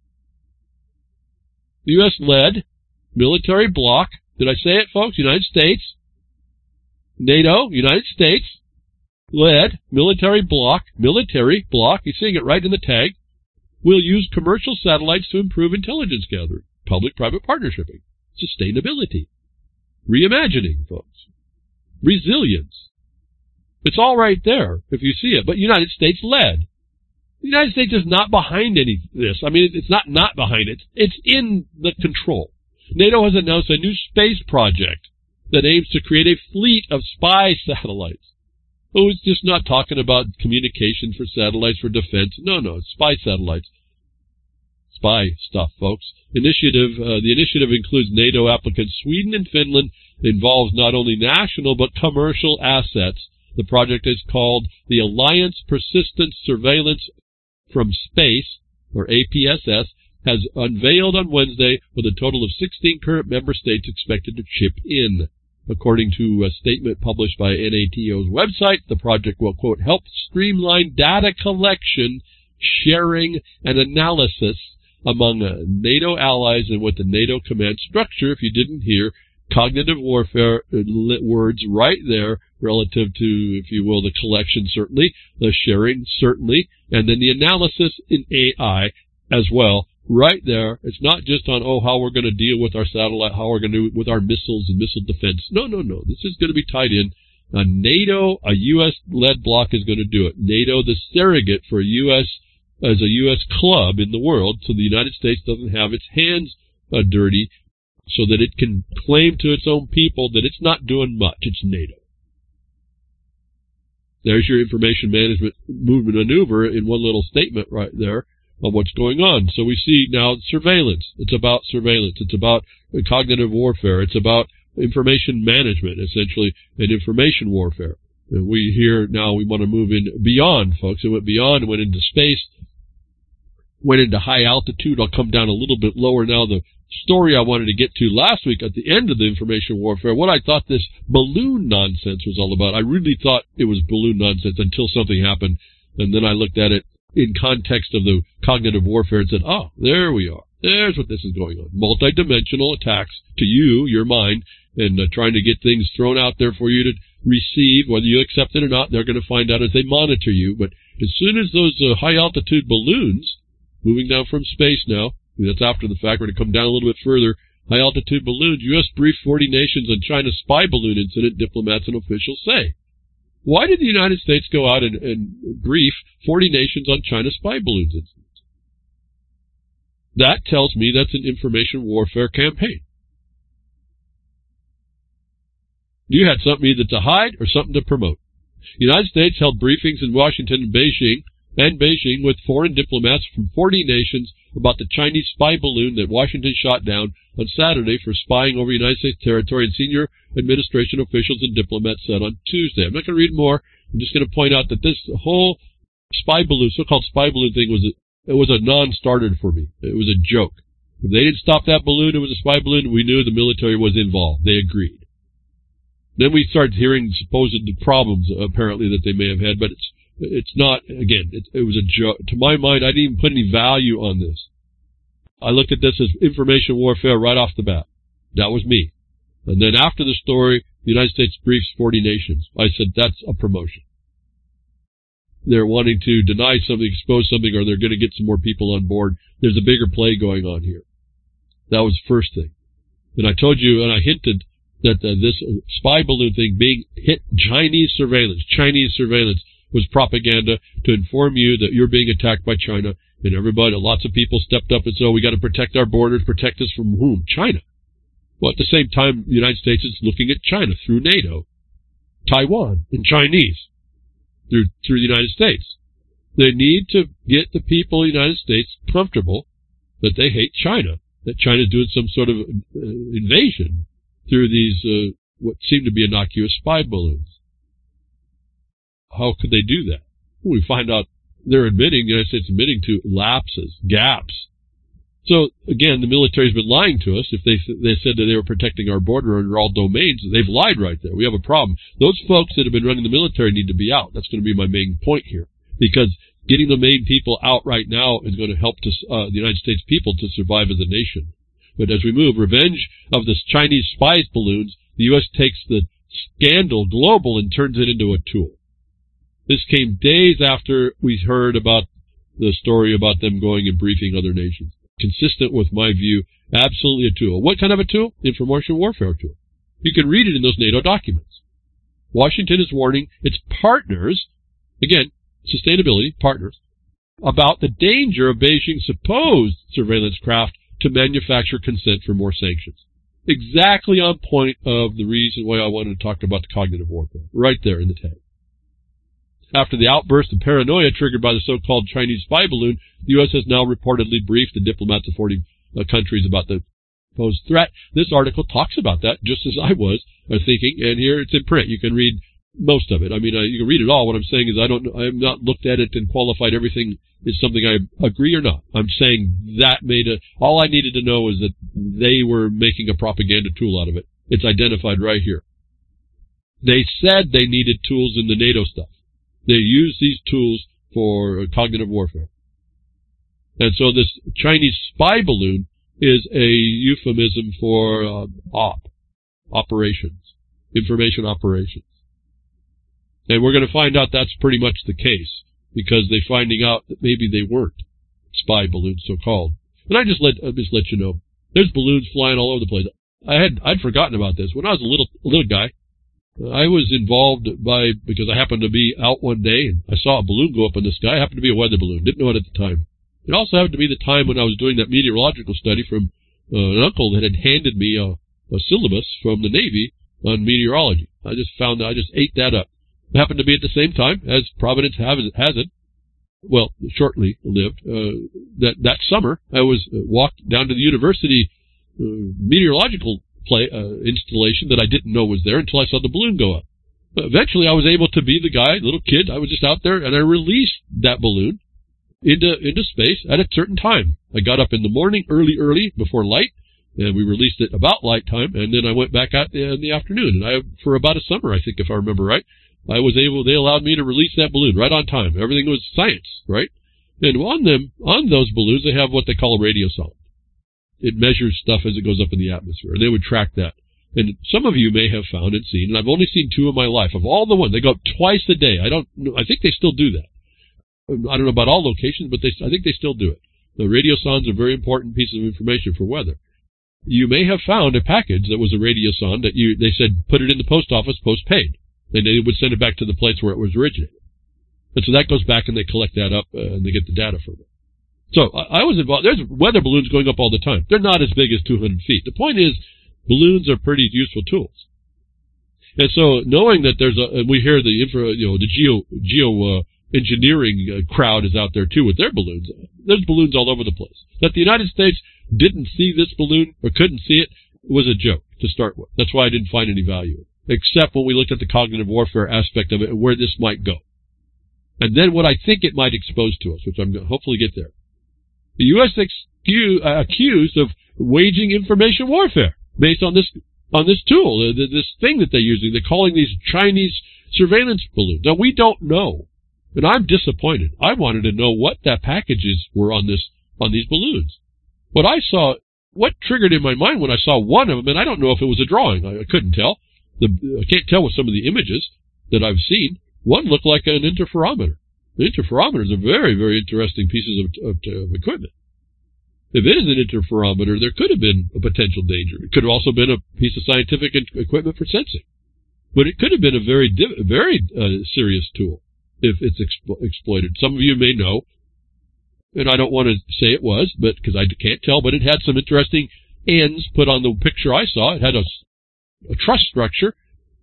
The U.S.-led military bloc. Did I say it, folks? United States. NATO, United States, led military bloc, you're seeing it right in the tag, will use commercial satellites to improve intelligence gathering, public-private partnershiping, sustainability, reimagining, folks, resilience. It's all right there if you see it, but United States led. The United States is not behind any of this. It's not behind it. It's in the control. NATO has announced a new space project that aims to create a fleet of spy satellites. Oh, it's just not talking about communication for satellites for defense. No, it's spy satellites. Spy stuff, folks. The initiative includes NATO applicants Sweden and Finland. It involves not only national but commercial assets. The project is called the Alliance Persistent Surveillance from Space, or APSS, has unveiled on Wednesday with a total of 16 current member states expected to chip in. According to a statement published by NATO's website, the project will, quote, help streamline data collection, sharing, and analysis among NATO allies and with the NATO command structure. If you didn't hear, cognitive warfare words right there relative to, if you will, the collection, certainly, the sharing, certainly, and then the analysis in AI as well. Right there, it's not just on, how we're going to deal with our satellite, how we're going to do it with our missiles and missile defense. No. This is going to be tied in. NATO, a U.S.-led bloc is going to do it. NATO, the surrogate for as a U.S. club in the world, so the United States doesn't have its hands dirty, so that it can claim to its own people that it's not doing much. It's NATO. There's your information management movement maneuver in one little statement right there on what's going on. So we see now surveillance. It's about surveillance. It's about cognitive warfare. It's about information management, essentially, and information warfare. And we here now we want to move in beyond, folks. It went beyond, went into space, went into high altitude. I'll come down a little bit lower now. The story I wanted to get to last week at the end of the information warfare, what I thought this balloon nonsense was all about. I really thought it was balloon nonsense until something happened, and then I looked at it in context of the cognitive warfare and said, there we are. There's what this is going on. Multidimensional attacks to you, your mind, and trying to get things thrown out there for you receive, whether you accept it or not, they're going to find out as they monitor you. But as soon as those high-altitude balloons, moving down from space now, that's after the fact, we're going to come down a little bit further, high-altitude balloons, U.S. briefed 40 nations on China's spy balloon incident, diplomats and officials say. Why did the United States go out and brief 40 nations on China's spy balloons incident? That tells me that's an information warfare campaign. You had something either to hide or something to promote. The United States held briefings in Washington and Beijing with foreign diplomats from 40 nations about the Chinese spy balloon that Washington shot down on Saturday for spying over United States territory, and senior administration officials and diplomats said on Tuesday. I'm not going to read more. I'm just going to point out that this whole spy balloon, so-called spy balloon thing, was a non-starter for me. It was a joke. If they didn't stop that balloon, it was a spy balloon, we knew the military was involved. They agreed. Then we started hearing supposed problems, apparently, that they may have had, but it's not, again, it was a joke. To my mind, I didn't even put any value on this. I looked at this as information warfare right off the bat. That was me. And then after the story, the United States briefs 40 nations. I said, that's a promotion. They're wanting to deny something, expose something, or they're going to get some more people on board. There's a bigger play going on here. That was the first thing. And I told you, and I hinted, that this spy balloon thing being hit Chinese surveillance was propaganda to inform you that you're being attacked by China. And everybody, lots of people stepped up and said, oh, we got to protect our borders. Protect us from whom? China. Well, at the same time, the United States is looking at China through NATO, Taiwan, and Chinese through the United States. They need to get the people of the United States comfortable that they hate China, that China is doing some sort of invasion through these what seem to be innocuous spy balloons. How could they do that? We find out they're admitting, the United States admitting to lapses, gaps. So, again, the military's been lying to us. If they said that they were protecting our border under all domains, they've lied right there. We have a problem. Those folks that have been running the military need to be out. That's going to be my main point here. Because getting the main people out right now is going to help the United States people to survive as a nation. But as we move, revenge of this Chinese spy balloons, the U.S. takes the scandal global and turns it into a tool. This came days after we heard about the story about them going and briefing other nations. Consistent with my view, absolutely a tool. What kind of a tool? Information warfare tool. You can read it in those NATO documents. Washington is warning its partners, again, sustainability partners, about the danger of Beijing's supposed surveillance craft to manufacture consent for more sanctions. Exactly on point of the reason why I wanted to talk about the cognitive warfare. Right there in the tag. After the outburst of paranoia triggered by the so-called Chinese spy balloon, the U.S. has now reportedly briefed the diplomats of 40 countries about the posed threat. This article talks about that, just as I was thinking, and here it's in print. You can read most of it. I mean, you can read it all. What I'm saying is I have not looked at it and qualified everything is something I agree or not. I'm saying that all I needed to know was that they were making a propaganda tool out of it. It's identified right here. They said they needed tools in the NATO stuff. They use these tools for cognitive warfare. And so this Chinese spy balloon is a euphemism for operations, information operations. And we're going to find out that's pretty much the case, because they're finding out that maybe they weren't spy balloons, so-called. And I'll just let you know, there's balloons flying all over the place. I'd forgotten about this. When I was a little guy, I was involved because I happened to be out one day and I saw a balloon go up in the sky. It happened to be a weather balloon. Didn't know it at the time. It also happened to be the time when I was doing that meteorological study from an uncle that had handed me a syllabus from the Navy on meteorology. I just ate that up. It happened to be at the same time, as Providence has it, well, shortly lived, that summer I walked down to the university meteorological installation that I didn't know was there until I saw the balloon go up. Eventually I was able to be the guy, little kid, I was just out there and I released that balloon into space at a certain time. I got up in the morning, early, before light, and we released it about light time, and then I went back out in the afternoon. And for about a summer, I think, if I remember right, they allowed me to release that balloon right on time. Everything was science, right? And on those balloons, they have what they call a radio sound. It measures stuff as it goes up in the atmosphere. They would track that. And some of you may have found and seen, and I've only seen 2 in my life. Of all the ones, they go up twice a day. I think they still do that. I don't know about all locations, but I think they still do it. The radiosondes are a very important piece of information for weather. You may have found a package that was a radiosonde that they said put it in the post office postpaid, and they would send it back to the place where it was originated. And so that goes back and they collect that up and they get the data from it. So I was involved. There's weather balloons going up all the time. They're not as big as 200 feet. The point is, balloons are pretty useful tools. And so knowing that we hear the geo engineering crowd is out there too with their balloons. There's balloons all over the place. That the United States didn't see this balloon or couldn't see it was a joke to start with. That's why I didn't find any value, except when we looked at the cognitive warfare aspect of it and where this might go. And then what I think it might expose to us, which I'm going to hopefully get there. The U.S. accused of waging information warfare based on this tool, this thing that they're using. They're calling these Chinese surveillance balloons. Now, we don't know, and I'm disappointed. I wanted to know what that packages were on these balloons. What triggered in my mind when I saw one of them, and I don't know if it was a drawing. I couldn't tell. I can't tell with some of the images that I've seen. One looked like an interferometer. The interferometer is a very, very interesting piece of equipment. If it is an interferometer, there could have been a potential danger. It could have also been a piece of scientific equipment for sensing. But it could have been a very, very serious tool if it's exploited. Some of you may know, and I don't want to say it was, but because I can't tell, but it had some interesting ends put on the picture I saw. It had a truss structure.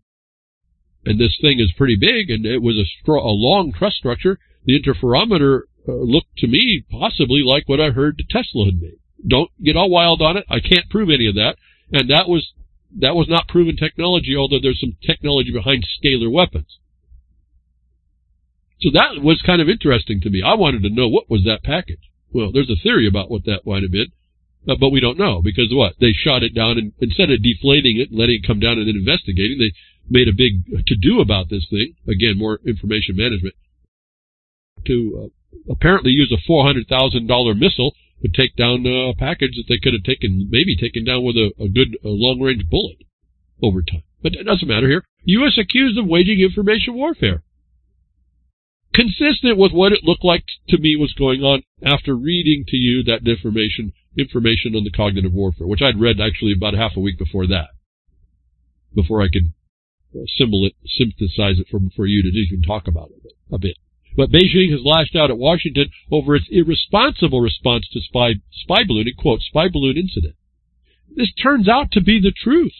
And this thing is pretty big, and it was a long truss structure. The interferometer looked to me possibly like what I heard Tesla had made. Don't get all wild on it. I can't prove any of that. And that was not proven technology, although there's some technology behind scalar weapons. So that was kind of interesting to me. I wanted to know what was that package. Well, there's a theory about what that might have been, but we don't know because what? They shot it down, and instead of deflating it and letting it come down and then investigating, they made a big to-do about this thing. Again, more information management. To apparently use a $400,000 missile to take down a package that they could have maybe taken down with a good long-range bullet over time. But it doesn't matter here. U.S. accused of waging information warfare. Consistent with what it looked like to me was going on after reading to you that information on the cognitive warfare, which I'd read actually about half a week before that, before I could synthesize it for you to even talk about it a bit. But Beijing has lashed out at Washington over its irresponsible response to spy ballooning, quote, spy balloon incident. This turns out to be the truth,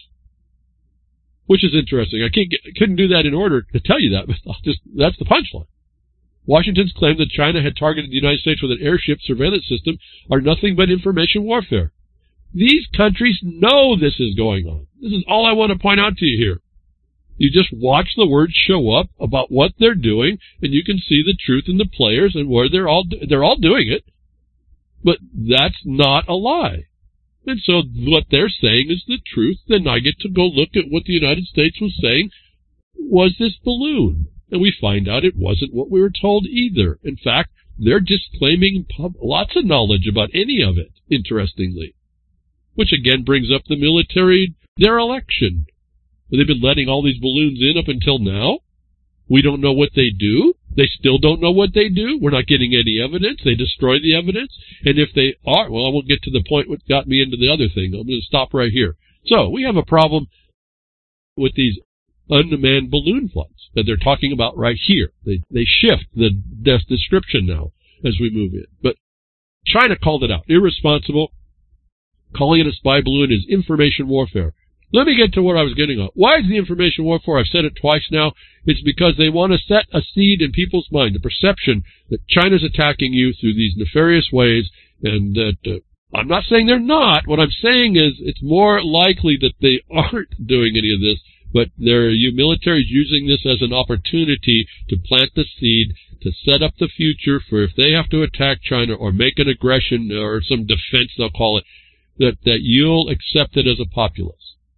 which is interesting. I couldn't do that in order to tell you that, but that's the punchline. Washington's claim that China had targeted the United States with an airship surveillance system are nothing but information warfare. These countries know this is going on. This is all I want to point out to you here. You just watch the words show up about what they're doing, and you can see the truth in the players and where they're all doing it. But that's not a lie. And so what they're saying is the truth. Then I get to go look at what the United States was saying was this balloon. And we find out it wasn't what we were told either. In fact, they're disclaiming lots of knowledge about any of it, interestingly. Which again brings up the military dereliction. They've been letting all these balloons in up until now. We don't know what they do. They still don't know what they do. We're not getting any evidence. They destroy the evidence. And if they are, well, I won't get to the point what got me into the other thing. I'm going to stop right here. So we have a problem with these unmanned balloon flights that they're talking about right here. They shift the description now as we move in. But China called it out. Irresponsible. Calling it a spy balloon is information warfare. Let me get to what I was getting at. Why is the information warfare? I've said it twice now. It's because they want to set a seed in people's mind, the perception that China's attacking you through these nefarious ways, and that I'm not saying they're not. What I'm saying is it's more likely that they aren't doing any of this, but your military is using this as an opportunity to plant the seed, to set up the future for if they have to attack China or make an aggression or some defense, they'll call it, that you'll accept it as a populace.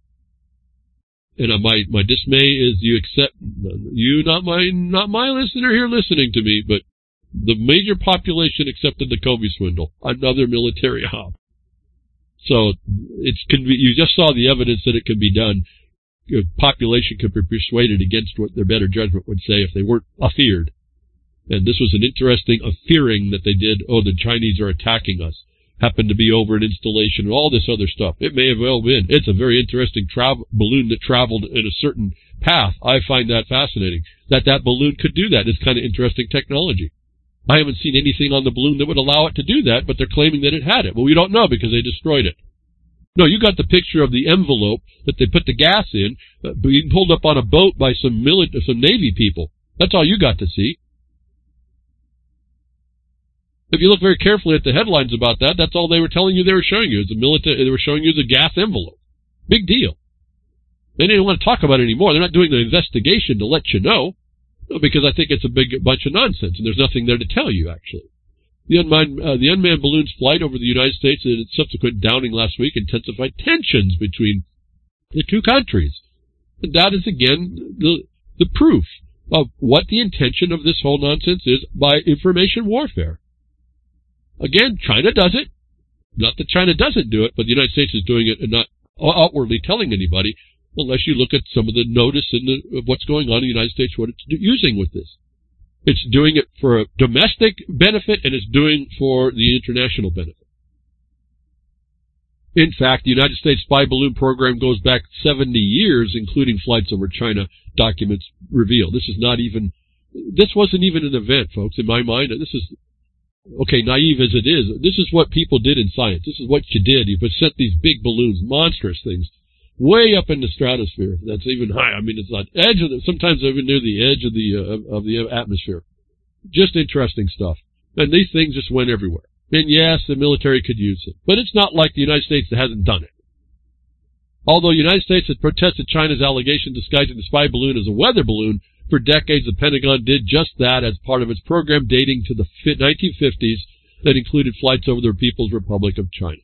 And my dismay is you accept, not my listener here listening to me, but the major population accepted the Comey swindle, another military hop. So you just saw the evidence that it can be done. The population could be persuaded against what their better judgment would say if they weren't afeared. And this was an interesting afearing that they did. Oh, the Chinese are attacking us. Happened to be over an installation and all this other stuff. It may have well been. It's a very interesting balloon that traveled in a certain path. I find that fascinating. That balloon could do that. It's kind of interesting technology. I haven't seen anything on the balloon that would allow it to do that, but they're claiming that it had it. Well, we don't know because they destroyed it. No, you got the picture of the envelope that they put the gas in, being pulled up on a boat by some Navy people. That's all you got to see. If you look very carefully at the headlines about that, that's all they were telling you they were showing you. They were showing you the gas envelope. Big deal. They didn't want to talk about it anymore. They're not doing the investigation to let you know, because I think it's a big bunch of nonsense, and there's nothing there to tell you, actually. The unmanned balloon's flight over the United States and its subsequent downing last week intensified tensions between the two countries. And that is, again, the proof of what the intention of this whole nonsense is by information warfare. Again, China does it. Not that China doesn't do it, but the United States is doing it and not outwardly telling anybody, unless you look at some of the notice of what's going on in the United States, what it's using with this. It's doing it for a domestic benefit, and it's doing for the international benefit. In fact, the United States spy balloon program goes back 70 years, including flights over China, documents reveal. This wasn't even an event, folks, in my mind. This is, okay, naive as it is, this is what people did in science. This is what you did. You sent these big balloons, monstrous things, way up in the stratosphere. That's even high. I mean, it's on edge of sometimes even near the edge of the atmosphere. Just interesting stuff. And these things just went everywhere. And yes, the military could use it, but it's not like the United States that hasn't done it. Although the United States had protested China's allegation disguising the spy balloon as a weather balloon for decades, the Pentagon did just that as part of its program dating to the 1950s that included flights over the People's Republic of China.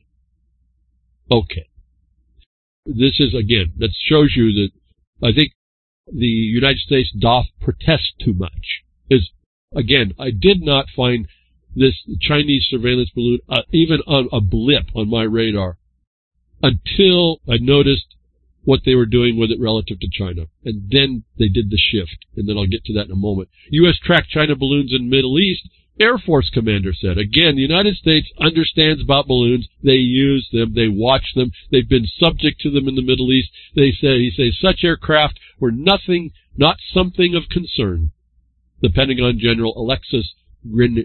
Okay. This is, again, that shows you that I think the United States doth protest too much. Again, I did not find this Chinese surveillance balloon even on a blip on my radar until I noticed what they were doing with it relative to China. And then they did the shift, and then I'll get to that in a moment. U.S. tracked China balloons in the Middle East. Air Force commander said, again, the United States understands about balloons. They use them. They watch them. They've been subject to them in the Middle East. He says such aircraft were not something of concern. The Pentagon General Alexis Grynkewich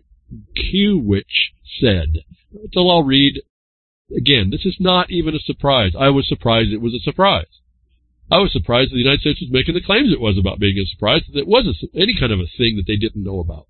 said. So I'll read. Again, this is not even a surprise. I was surprised it was a surprise. I was surprised that the United States was making the claims it was about being a surprise, that it wasn't any kind of a thing that they didn't know about.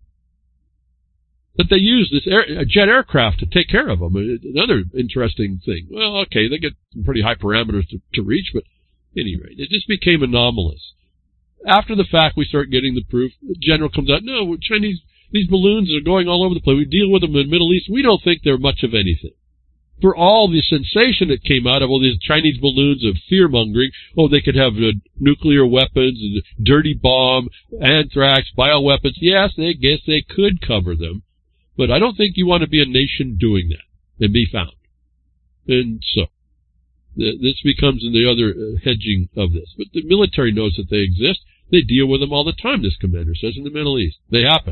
That they used this jet aircraft to take care of them. Another interesting thing. Well, okay, they get some pretty high parameters to reach, but at any rate, it just became anomalous. After the fact, we start getting the proof. The general comes out, no, these balloons are going all over the place. We deal with them in the Middle East. We don't think they're much of anything. For all the sensation that came out of all these Chinese balloons of fear-mongering, they could have nuclear weapons, dirty bomb, anthrax, bioweapons. Yes, I guess they could cover them. But I don't think you want to be a nation doing that and be found. And so, this becomes the other hedging of this. But the military knows that they exist. They deal with them all the time, this commander says, in the Middle East. They happen.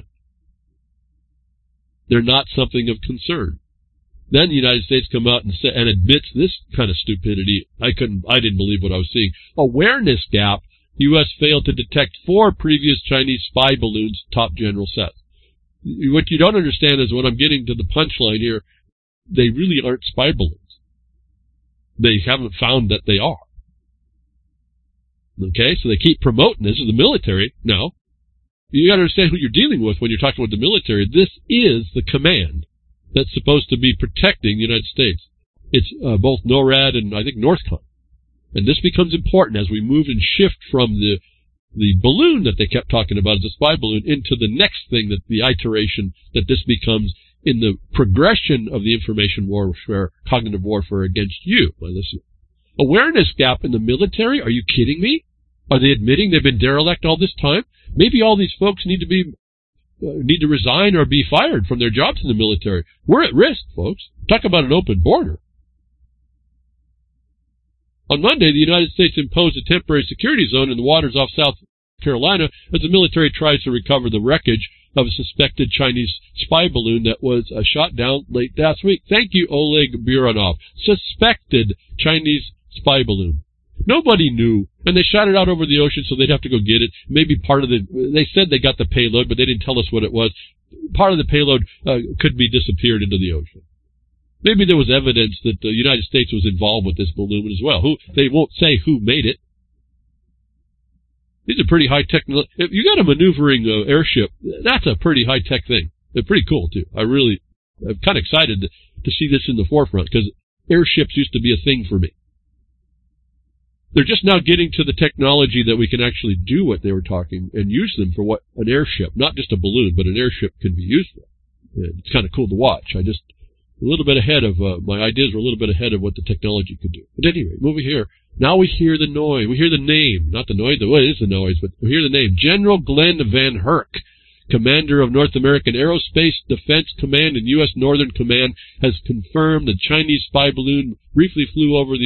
They're not something of concern. Then the United States come out and admits this kind of stupidity. I didn't believe what I was seeing. Awareness gap. U.S. failed to detect 4 previous Chinese spy balloons, top general says. What you don't understand is when I'm getting to the punchline here, they really aren't spy balloons. They haven't found that they are. Okay, so they keep promoting this as the military. No. You got to understand who you're dealing with when you're talking with the military. This is the command that's supposed to be protecting the United States. It's both NORAD and I think NORTHCOM. And this becomes important as we move and shift from the balloon that they kept talking about as a spy balloon into the next thing, that the iteration that this becomes in the progression of the information warfare, cognitive warfare against you. Well, listen, awareness gap in the military? Are you kidding me? Are they admitting they've been derelict all this time? Maybe all these folks need to resign or be fired from their jobs in the military. We're at risk, folks. Talk about an open border. On Monday, the United States imposed a temporary security zone in the waters off South Carolina as the military tries to recover the wreckage of a suspected Chinese spy balloon that was shot down late last week. Thank you, Oleg Buranov. Suspected Chinese spy balloon. Nobody knew, and they shot it out over the ocean so they'd have to go get it. Maybe part of they said they got the payload, but they didn't tell us what it was. Part of the payload could be disappeared into the ocean. Maybe there was evidence that the United States was involved with this balloon as well. They won't say who made it. These are pretty high-tech. If you got a maneuvering airship, that's a pretty high-tech thing. They're pretty cool, too. I'm kind of excited to see this in the forefront, because airships used to be a thing for me. They're just now getting to the technology that we can actually do what they were talking and use them for what an airship, not just a balloon, but an airship can be used for. It's kind of cool to watch. A little bit ahead of, my ideas were a little bit ahead of what the technology could do. But anyway, moving here. Now we hear the noise. We hear the name. Not the noise. Well, it is the noise, but we hear the name. General Glenn Van Herk, commander of North American Aerospace Defense Command and U.S. Northern Command, has confirmed the Chinese spy balloon briefly flew over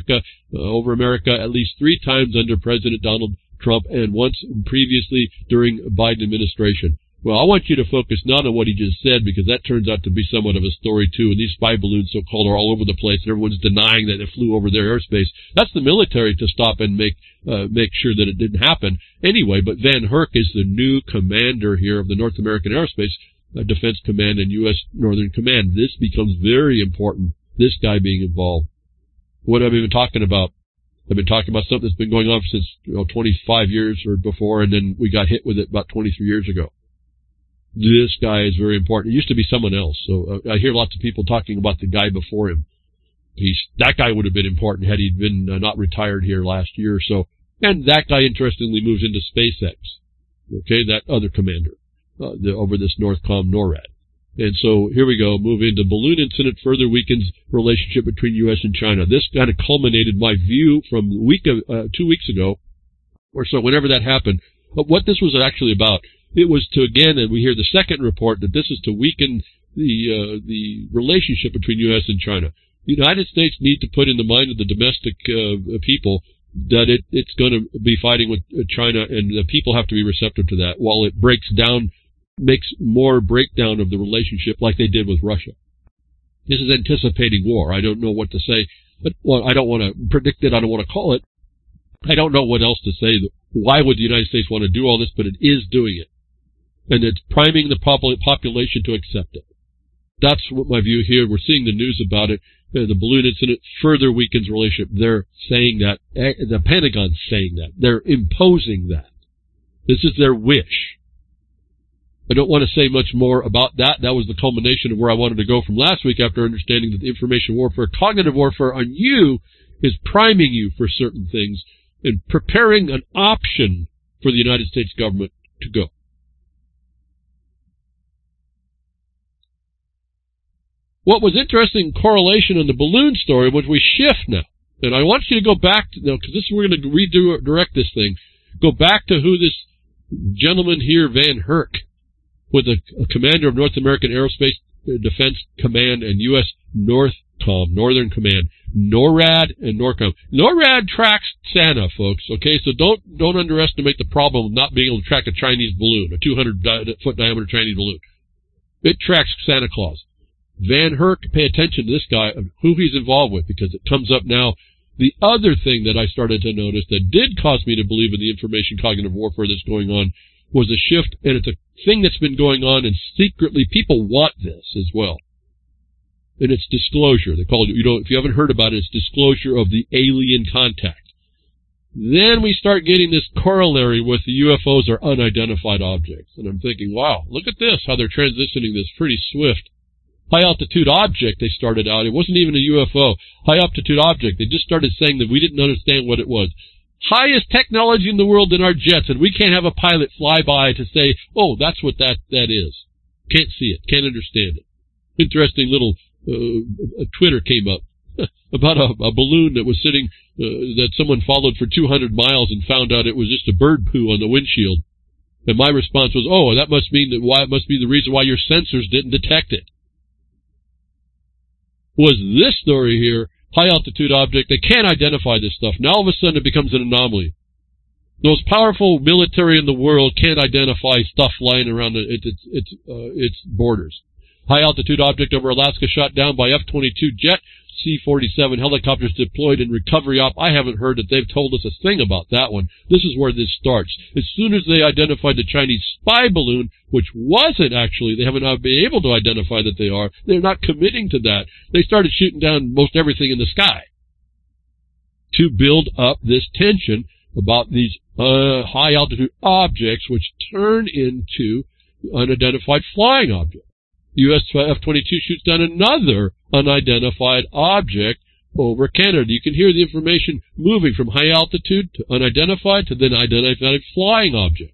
America at least 3 times under President Donald Trump and once previously during Biden administration. Well, I want you to focus not on what he just said, because that turns out to be somewhat of a story, too. And these spy balloons, so-called, are all over the place, and everyone's denying that it flew over their airspace. That's the military to stop and make sure that it didn't happen anyway. But Van Herk is the new commander here of the North American Aerospace Defense Command and U.S. Northern Command. This becomes very important, this guy being involved. What have I been talking about? I've been talking about something that's been going on since 25 years or before, and then we got hit with it about 23 years ago. This guy is very important. It used to be someone else. So I hear lots of people talking about the guy before him. That guy would have been important had he been not retired here last year or so. And that guy, interestingly, moves into SpaceX. Okay, that other commander over this Northcom NORAD. And so here we go. Move into balloon incident further weakens relationship between U.S. and China. This kind of culminated my view from 2 weeks ago or so, whenever that happened. But what this was actually about. It was to, again, and we hear the second report, that this is to weaken the relationship between U.S. and China. The United States need to put in the mind of the domestic people that it's going to be fighting with China, and the people have to be receptive to that, while it makes more breakdown of the relationship like they did with Russia. This is anticipating war. I don't know what to say, but I don't want to predict it. I don't want to call it. I don't know what else to say. Why would the United States want to do all this? But it is doing it. And it's priming the population to accept it. That's what my view here. We're seeing the news about it. The balloon incident further weakens relationship. They're saying that. The Pentagon's saying that. They're imposing that. This is their wish. I don't want to say much more about that. That was the culmination of where I wanted to go from last week, after understanding that the information warfare, cognitive warfare on you, is priming you for certain things and preparing an option for the United States government to go. What was interesting correlation in the balloon story was we shift now. And I want you to go back to, because we're going to redirect this thing. Go back to who this gentleman here, Van Herk, with the commander of North American Aerospace Defense Command and U.S. Northern Command, NORAD and NORCOM. NORAD tracks Santa, folks. Okay, so don't underestimate the problem of not being able to track a Chinese balloon, a 200-foot diameter Chinese balloon. It tracks Santa Claus. Van Herk, pay attention to this guy, who he's involved with, because it comes up now. The other thing that I started to notice that did cause me to believe in the information cognitive warfare that's going on was a shift, and it's a thing that's been going on, and secretly people want this as well. And it's disclosure. They call it, if you haven't heard about it, it's disclosure of the alien contact. Then we start getting this corollary with the UFOs are unidentified objects. And I'm thinking, wow, look at this, how they're transitioning this pretty swift. High-altitude object, they started out. It wasn't even a UFO. High-altitude object. They just started saying that we didn't understand what it was. Highest technology in the world in our jets, and we can't have a pilot fly by to say, oh, that's what that is. Can't see it. Can't understand it. Interesting little Twitter came up about a balloon that was sitting, that someone followed for 200 miles and found out it was just a bird poo on the windshield. And my response was, oh, that must mean it must be the reason why your sensors didn't detect it. Was this story here high-altitude object. They can't identify this stuff. Now all of a sudden it becomes an anomaly. The most powerful military in the world can't identify stuff flying around its borders. High-altitude object over Alaska shot down by F-22 jet, C-47 helicopters deployed in recovery op. I haven't heard that they've told us a thing about that one. This is where this starts. As soon as they identified the Chinese spy balloon, which wasn't actually, they haven't been able to identify that they are, they're not committing to that. They started shooting down most everything in the sky to build up this tension about these high-altitude objects, which turn into unidentified flying objects. U.S. F-22 shoots down another unidentified object over Canada. You can hear the information moving from high altitude to unidentified to then identified flying object.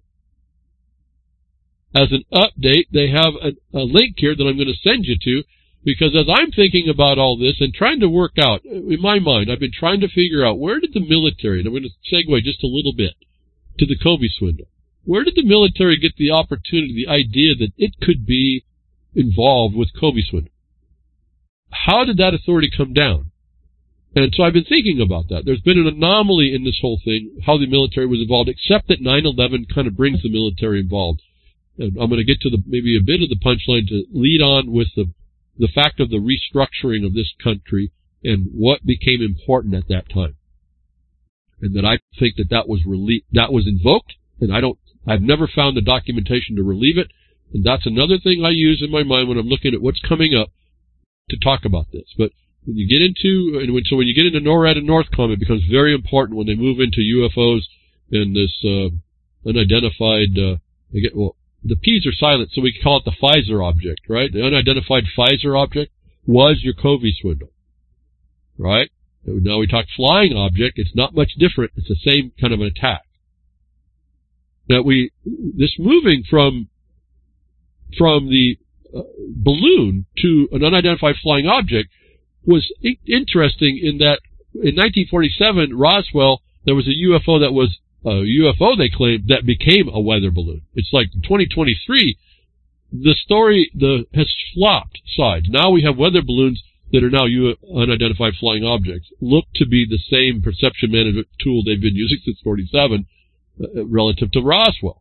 As an update, they have a link here that I'm going to send you to, because as I'm thinking about all this and trying to work out, in my mind, I've been trying to figure out where did the military, and I'm going to segue just a little bit to the Kobe swindle. Where did the military get the opportunity, the idea that it could be involved with Kobe swindle? How did that authority come down? And so I've been thinking about that. There's been an anomaly in this whole thing, how the military was involved, except that 9/11 kind of brings the military involved. And I'm going to get to maybe a bit of the punchline to lead on with the fact of the restructuring of this country and what became important at that time. And that I think that was invoked, and I've never found the documentation to relieve it. And that's another thing I use in my mind when I'm looking at what's coming up to talk about this. But when you get into NORAD and NORTHCOM, it becomes very important when they move into UFOs and this unidentified. The P's are silent, so we call it the Pfizer object, right? The unidentified Pfizer object was your Kobe swindle, right? Now we talk flying object. It's not much different. It's the same kind of an attack. Now this moving from the balloon to an unidentified flying object was interesting in that in 1947, Roswell, there was a UFO that was a UFO, they claimed, that became a weather balloon. It's like in 2023, the story has flopped sides. Now we have weather balloons that are now unidentified flying objects, look to be the same perception management tool they've been using since 47 relative to Roswell.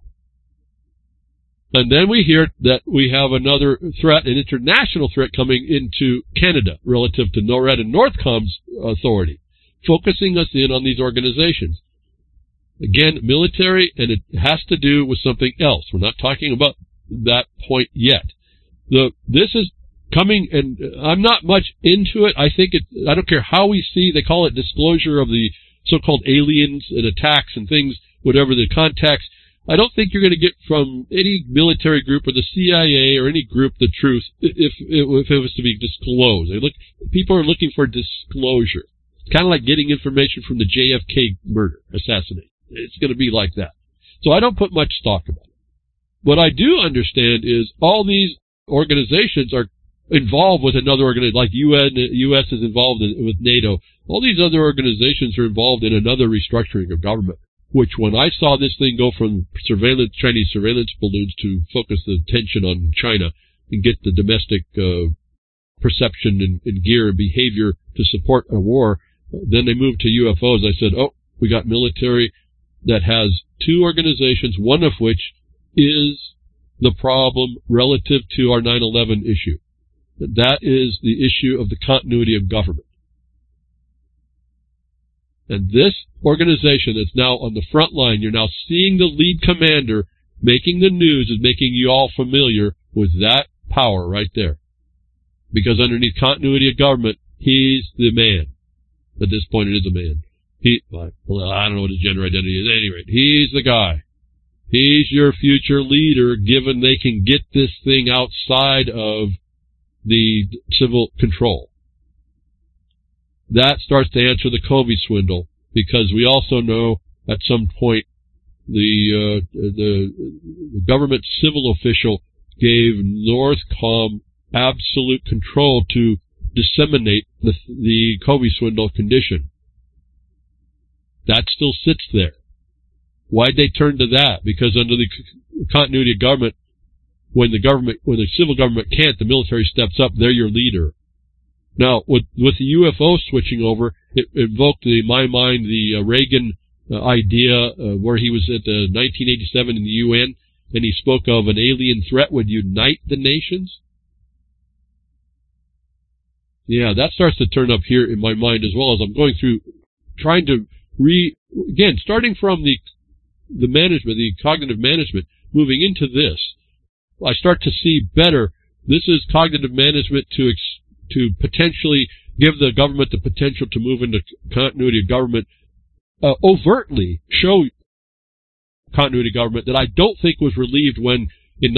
And then we hear that we have another threat, an international threat coming into Canada relative to NORAD and NORTHCOM's authority, focusing us in on these organizations. Again, military, and it has to do with something else. We're not talking about that point yet. This is coming, and I'm not much into it. I don't care how we see, they call it disclosure of the so-called aliens and attacks and things, whatever the context. I don't think you're going to get from any military group or the CIA or any group the truth if it was to be disclosed. People are looking for disclosure. It's kind of like getting information from the JFK assassination. It's going to be like that. So I don't put much stock about it. What I do understand is all these organizations are involved with another organization, like U.S. is involved with NATO. All these other organizations are involved in another restructuring of government, which when I saw this thing go from Chinese surveillance balloons to focus the attention on China and get the domestic perception and gear and behavior to support a war, then they moved to UFOs. I said, we got military that has two organizations, one of which is the problem relative to our 9/11 issue. That is the issue of the continuity of government. And this organization that's now on the front line, you're now seeing the lead commander making the news, is making you all familiar with that power right there. Because underneath continuity of government, he's the man. At this point, it is a man. I don't know what his gender identity is. At any rate, he's the guy. He's your future leader, given they can get this thing outside of the civil control. That starts to answer the Kobe swindle, because we also know at some point the government civil official gave NORTHCOM absolute control to disseminate the Kobe swindle condition. That still sits there. Why'd they turn to that? Because under the continuity of government, when the civil government can't, the military steps up. They're your leader. Now, with the UFO switching over, it invoked in my mind the Reagan idea where he was at 1987 in the UN, and he spoke of an alien threat would unite the nations. Yeah, that starts to turn up here in my mind as well as I'm going through, trying to again, starting from the management, the cognitive management, moving into this, I start to see better. This is cognitive management to potentially give the government the potential to move into continuity of government, overtly show continuity of government that I don't think was relieved when in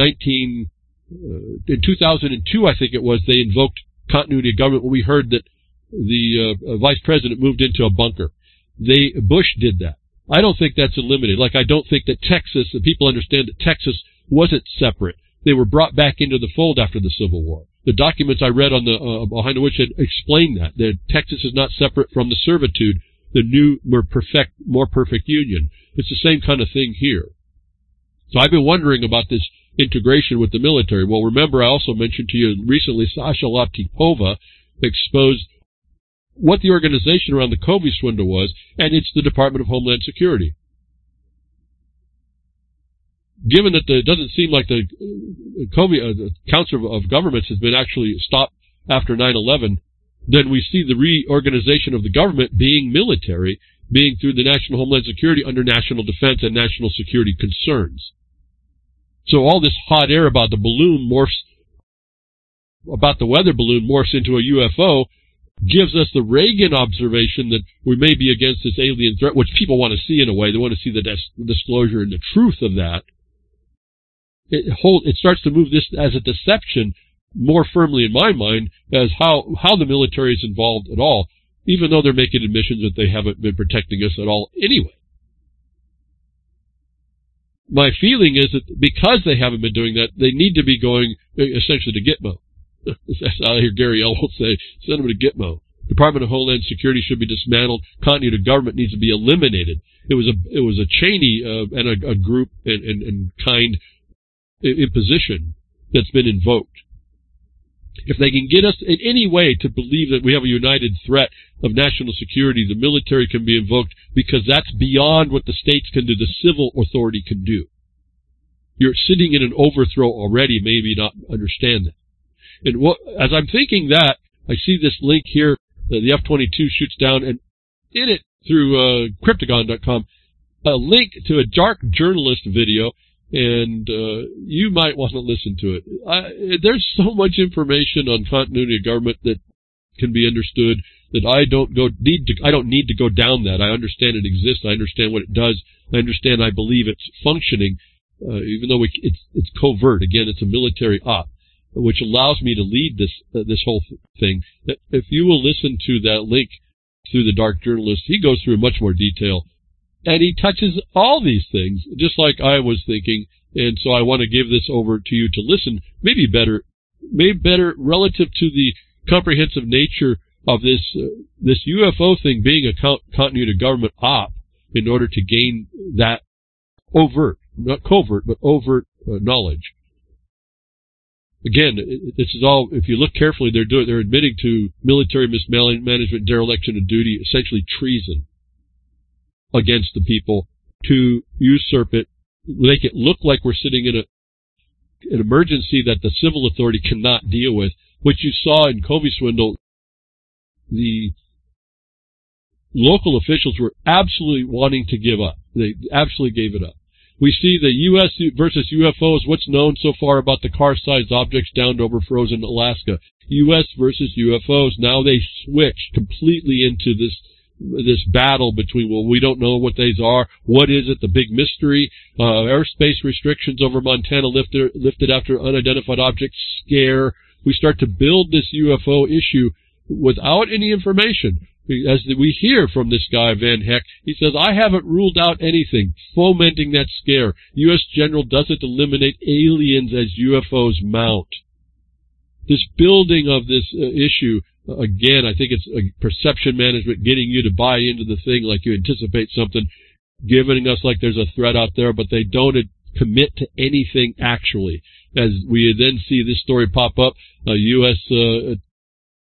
2002, I think it was, they invoked continuity of government when we heard that the vice president moved into a bunker. Bush did that. I don't think that's eliminated. Like, I don't think that Texas, people understand that Texas wasn't separate. They were brought back into the fold after the Civil War. The documents I read on the behind the woodshed explain that Texas is not separate from the servitude, the new, more perfect union. It's the same kind of thing here. So I've been wondering about this integration with the military. Well, remember, I also mentioned to you recently, Sasha Latypova exposed what the organization around the Covey swindle was, and it's the Department of Homeland Security. Given that it doesn't seem like the Council of Governments has been actually stopped after 9/11, then we see the reorganization of the government being military, being through the National Homeland Security under national defense and national security concerns. So all this hot air about the balloon about the weather balloon morphs into a UFO, gives us the Reagan observation that we may be against this alien threat, which people want to see in a way. They want to see the disclosure and the truth of that. It starts to move this as a deception more firmly in my mind as how the military is involved at all, even though they're making admissions that they haven't been protecting us at all anyway. My feeling is that because they haven't been doing that, they need to be going essentially to Gitmo. I hear Gary Elwood say, send them to Gitmo. Department of Homeland Security should be dismantled. Continuity of government needs to be eliminated. It was a Cheney and a group and kind imposition that's been invoked. If they can get us in any way to believe that we have a united threat of national security, the military can be invoked because that's beyond what the states can do, the civil authority can do. You're sitting in an overthrow already, maybe not understand that. And as I'm thinking that, I see this link here, the F-22 shoots down, and in it, through Cryptagon.com, a link to a dark journalist video, and you might want to listen to it. There's so much information on continuity of government that can be understood that I don't need to go down that. I understand it exists. I understand what it does. I believe it's functioning, even though it's covert. Again, it's a military op, which allows me to lead this whole thing. If you will listen to that link through the dark journalist, he goes through much more detail. And he touches all these things, just like I was thinking. And so I want to give this over to you to listen, maybe better relative to the comprehensive nature of this UFO thing being a continuity of government op in order to gain that overt, not covert, but overt knowledge. Again, this is all, if you look carefully, they're admitting to military mismanagement, dereliction of duty, essentially treason against the people, to usurp it, make it look like we're sitting in an emergency that the civil authority cannot deal with, which you saw in Covey swindle. The local officials were absolutely wanting to give up. They absolutely gave it up. We see the U.S. versus UFOs, what's known so far about the car-sized objects downed over frozen Alaska. U.S. versus UFOs. Now they switch completely into this battle between, well, we don't know what these are. What is it? The big mystery. Airspace restrictions over Montana lifted after unidentified objects scare. We start to build this UFO issue without any information. As we hear from this guy, Van Heck, he says, I haven't ruled out anything, fomenting that scare. U.S. General doesn't eliminate aliens as UFOs mount. This building of this issue, again, I think it's a perception management, getting you to buy into the thing like you anticipate something, giving us like there's a threat out there, but they don't commit to anything actually. As we then see this story pop up, a U.S.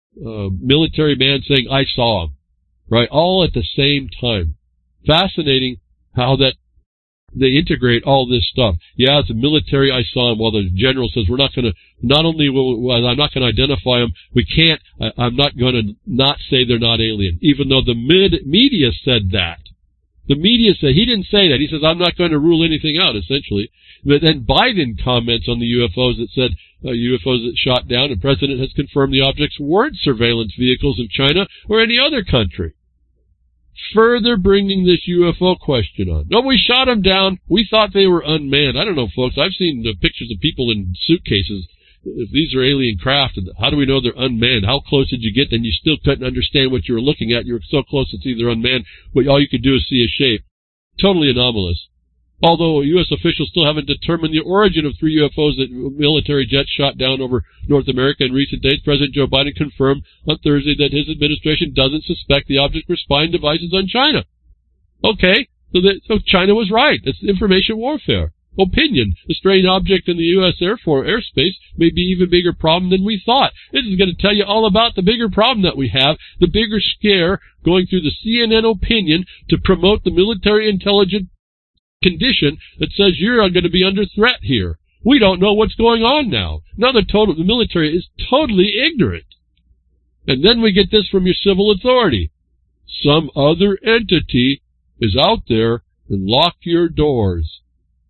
military man saying, I saw him, right? All at the same time. Fascinating how that they integrate all this stuff. Yeah, it's a military, I saw him, while the general says, we're not going to, not only will, I'm not going to identify them, we can't, I'm not going to not say they're not alien, even though the media said that. The media said, he didn't say that. He says, I'm not going to rule anything out, essentially. But then Biden comments on the UFOs that said, UFOs that shot down, and the president has confirmed the objects weren't surveillance vehicles of China or any other country. Further bringing this UFO question on. No, we shot them down. We thought they were unmanned. I don't know, folks. I've seen the pictures of people in suitcases. If these are alien craft, how do we know they're unmanned? How close did you get? Then you still couldn't understand what you were looking at. You were so close it's either unmanned, but all you could do is see a shape. Totally anomalous. Although U.S. officials still haven't determined the origin of 3 UFOs that military jets shot down over North America in recent days, President Joe Biden confirmed on Thursday that his administration doesn't suspect the objects were spying devices on China. Okay, so China was right. It's information warfare. Opinion. The strange object in the U.S. airspace may be even bigger problem than we thought. This is going to tell you all about the bigger problem that we have, the bigger scare going through the CNN opinion to promote the military intelligence condition that says you're going to be under threat here. We don't know what's going on now. Now the military is totally ignorant. And then we get this from your civil authority. Some other entity is out there and lock your doors.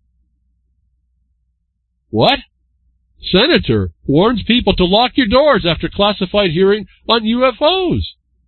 What? Senator warns people to lock your doors after classified hearing on UFOs.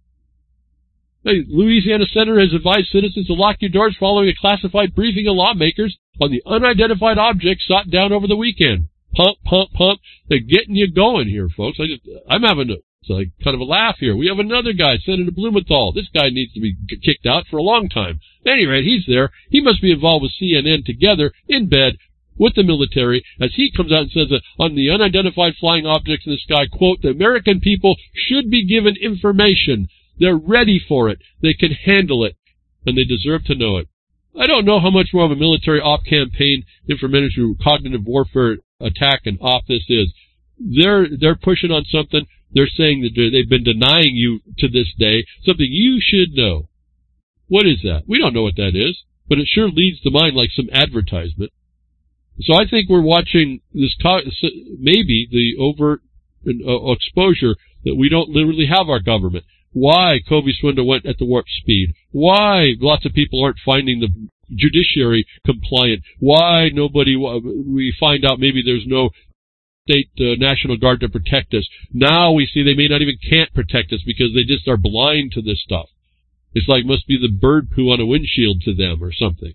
Hey, Louisiana senator has advised citizens to lock your doors following a classified briefing of lawmakers on the unidentified objects shot down over the weekend. Pump, pump, pump. They're getting you going here, folks. I'm having kind of a laugh here. We have another guy, Senator Blumenthal. This guy needs to be kicked out for a long time. At any rate, he's there. He must be involved with CNN together in bed with the military as he comes out and says that on the unidentified flying objects in the sky, quote, the American people should be given information. They're ready for it. They can handle it, and they deserve to know it. I don't know how much more of a military op campaign information cognitive warfare attack and op this is. They're pushing on something. They're saying that they've been denying you to this day something you should know. What is that? We don't know what that is, but it sure leads the mind like some advertisement. So I think we're watching this, maybe the overt exposure that we don't literally have our government. Why Covey Swindle went at the warp speed. Why lots of people aren't finding the judiciary compliant. Why we find out maybe there's no state National Guard to protect us. Now we see they may not even can't protect us because they just are blind to this stuff. It's like must be the bird poo on a windshield to them or something.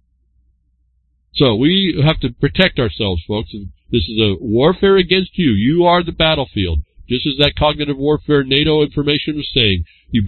So we have to protect ourselves, folks. This is a warfare against you. You are the battlefield. Just as that cognitive warfare NATO information was saying, you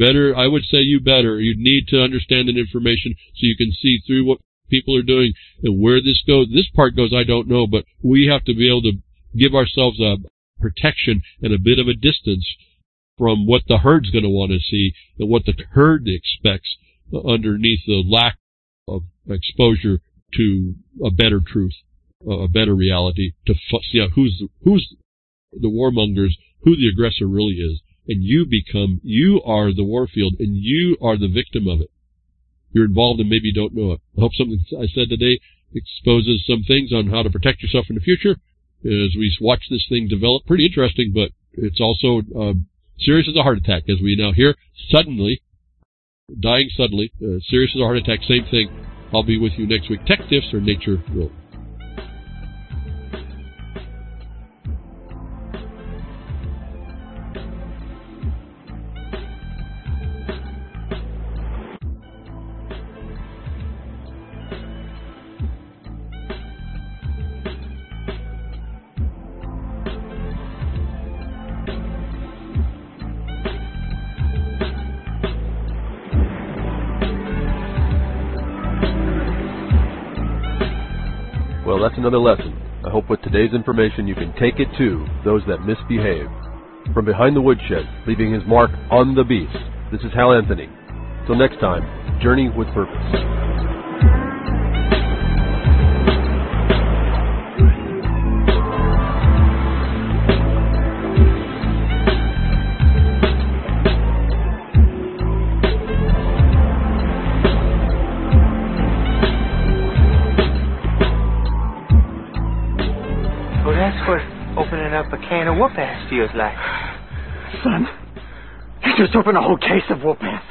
need to understand that information so you can see through what people are doing and where this goes. This part goes, I don't know, but we have to be able to give ourselves a protection and a bit of a distance from what the herd's going to want to see and what the herd expects underneath the lack of exposure to a better truth, a better reality, to see out who's the warmongers, who the aggressor really is. And you are the warfield, and you are the victim of it. You're involved and maybe you don't know it. I hope something I said today exposes some things on how to protect yourself in the future as we watch this thing develop. Pretty interesting, but it's also serious as a heart attack, as we now hear. Dying suddenly, serious as a heart attack, same thing. I'll be with you next week. Tech Tips or Nature Will. Well, that's another lesson. I hope with today's information you can take it to those that misbehave. From behind the woodshed, leaving his mark on the beast, this is Hal Anthony. Till next time, journey with purpose. opening up a can of whoop-ass feels like. Son, you just opened a whole case of whoop-ass.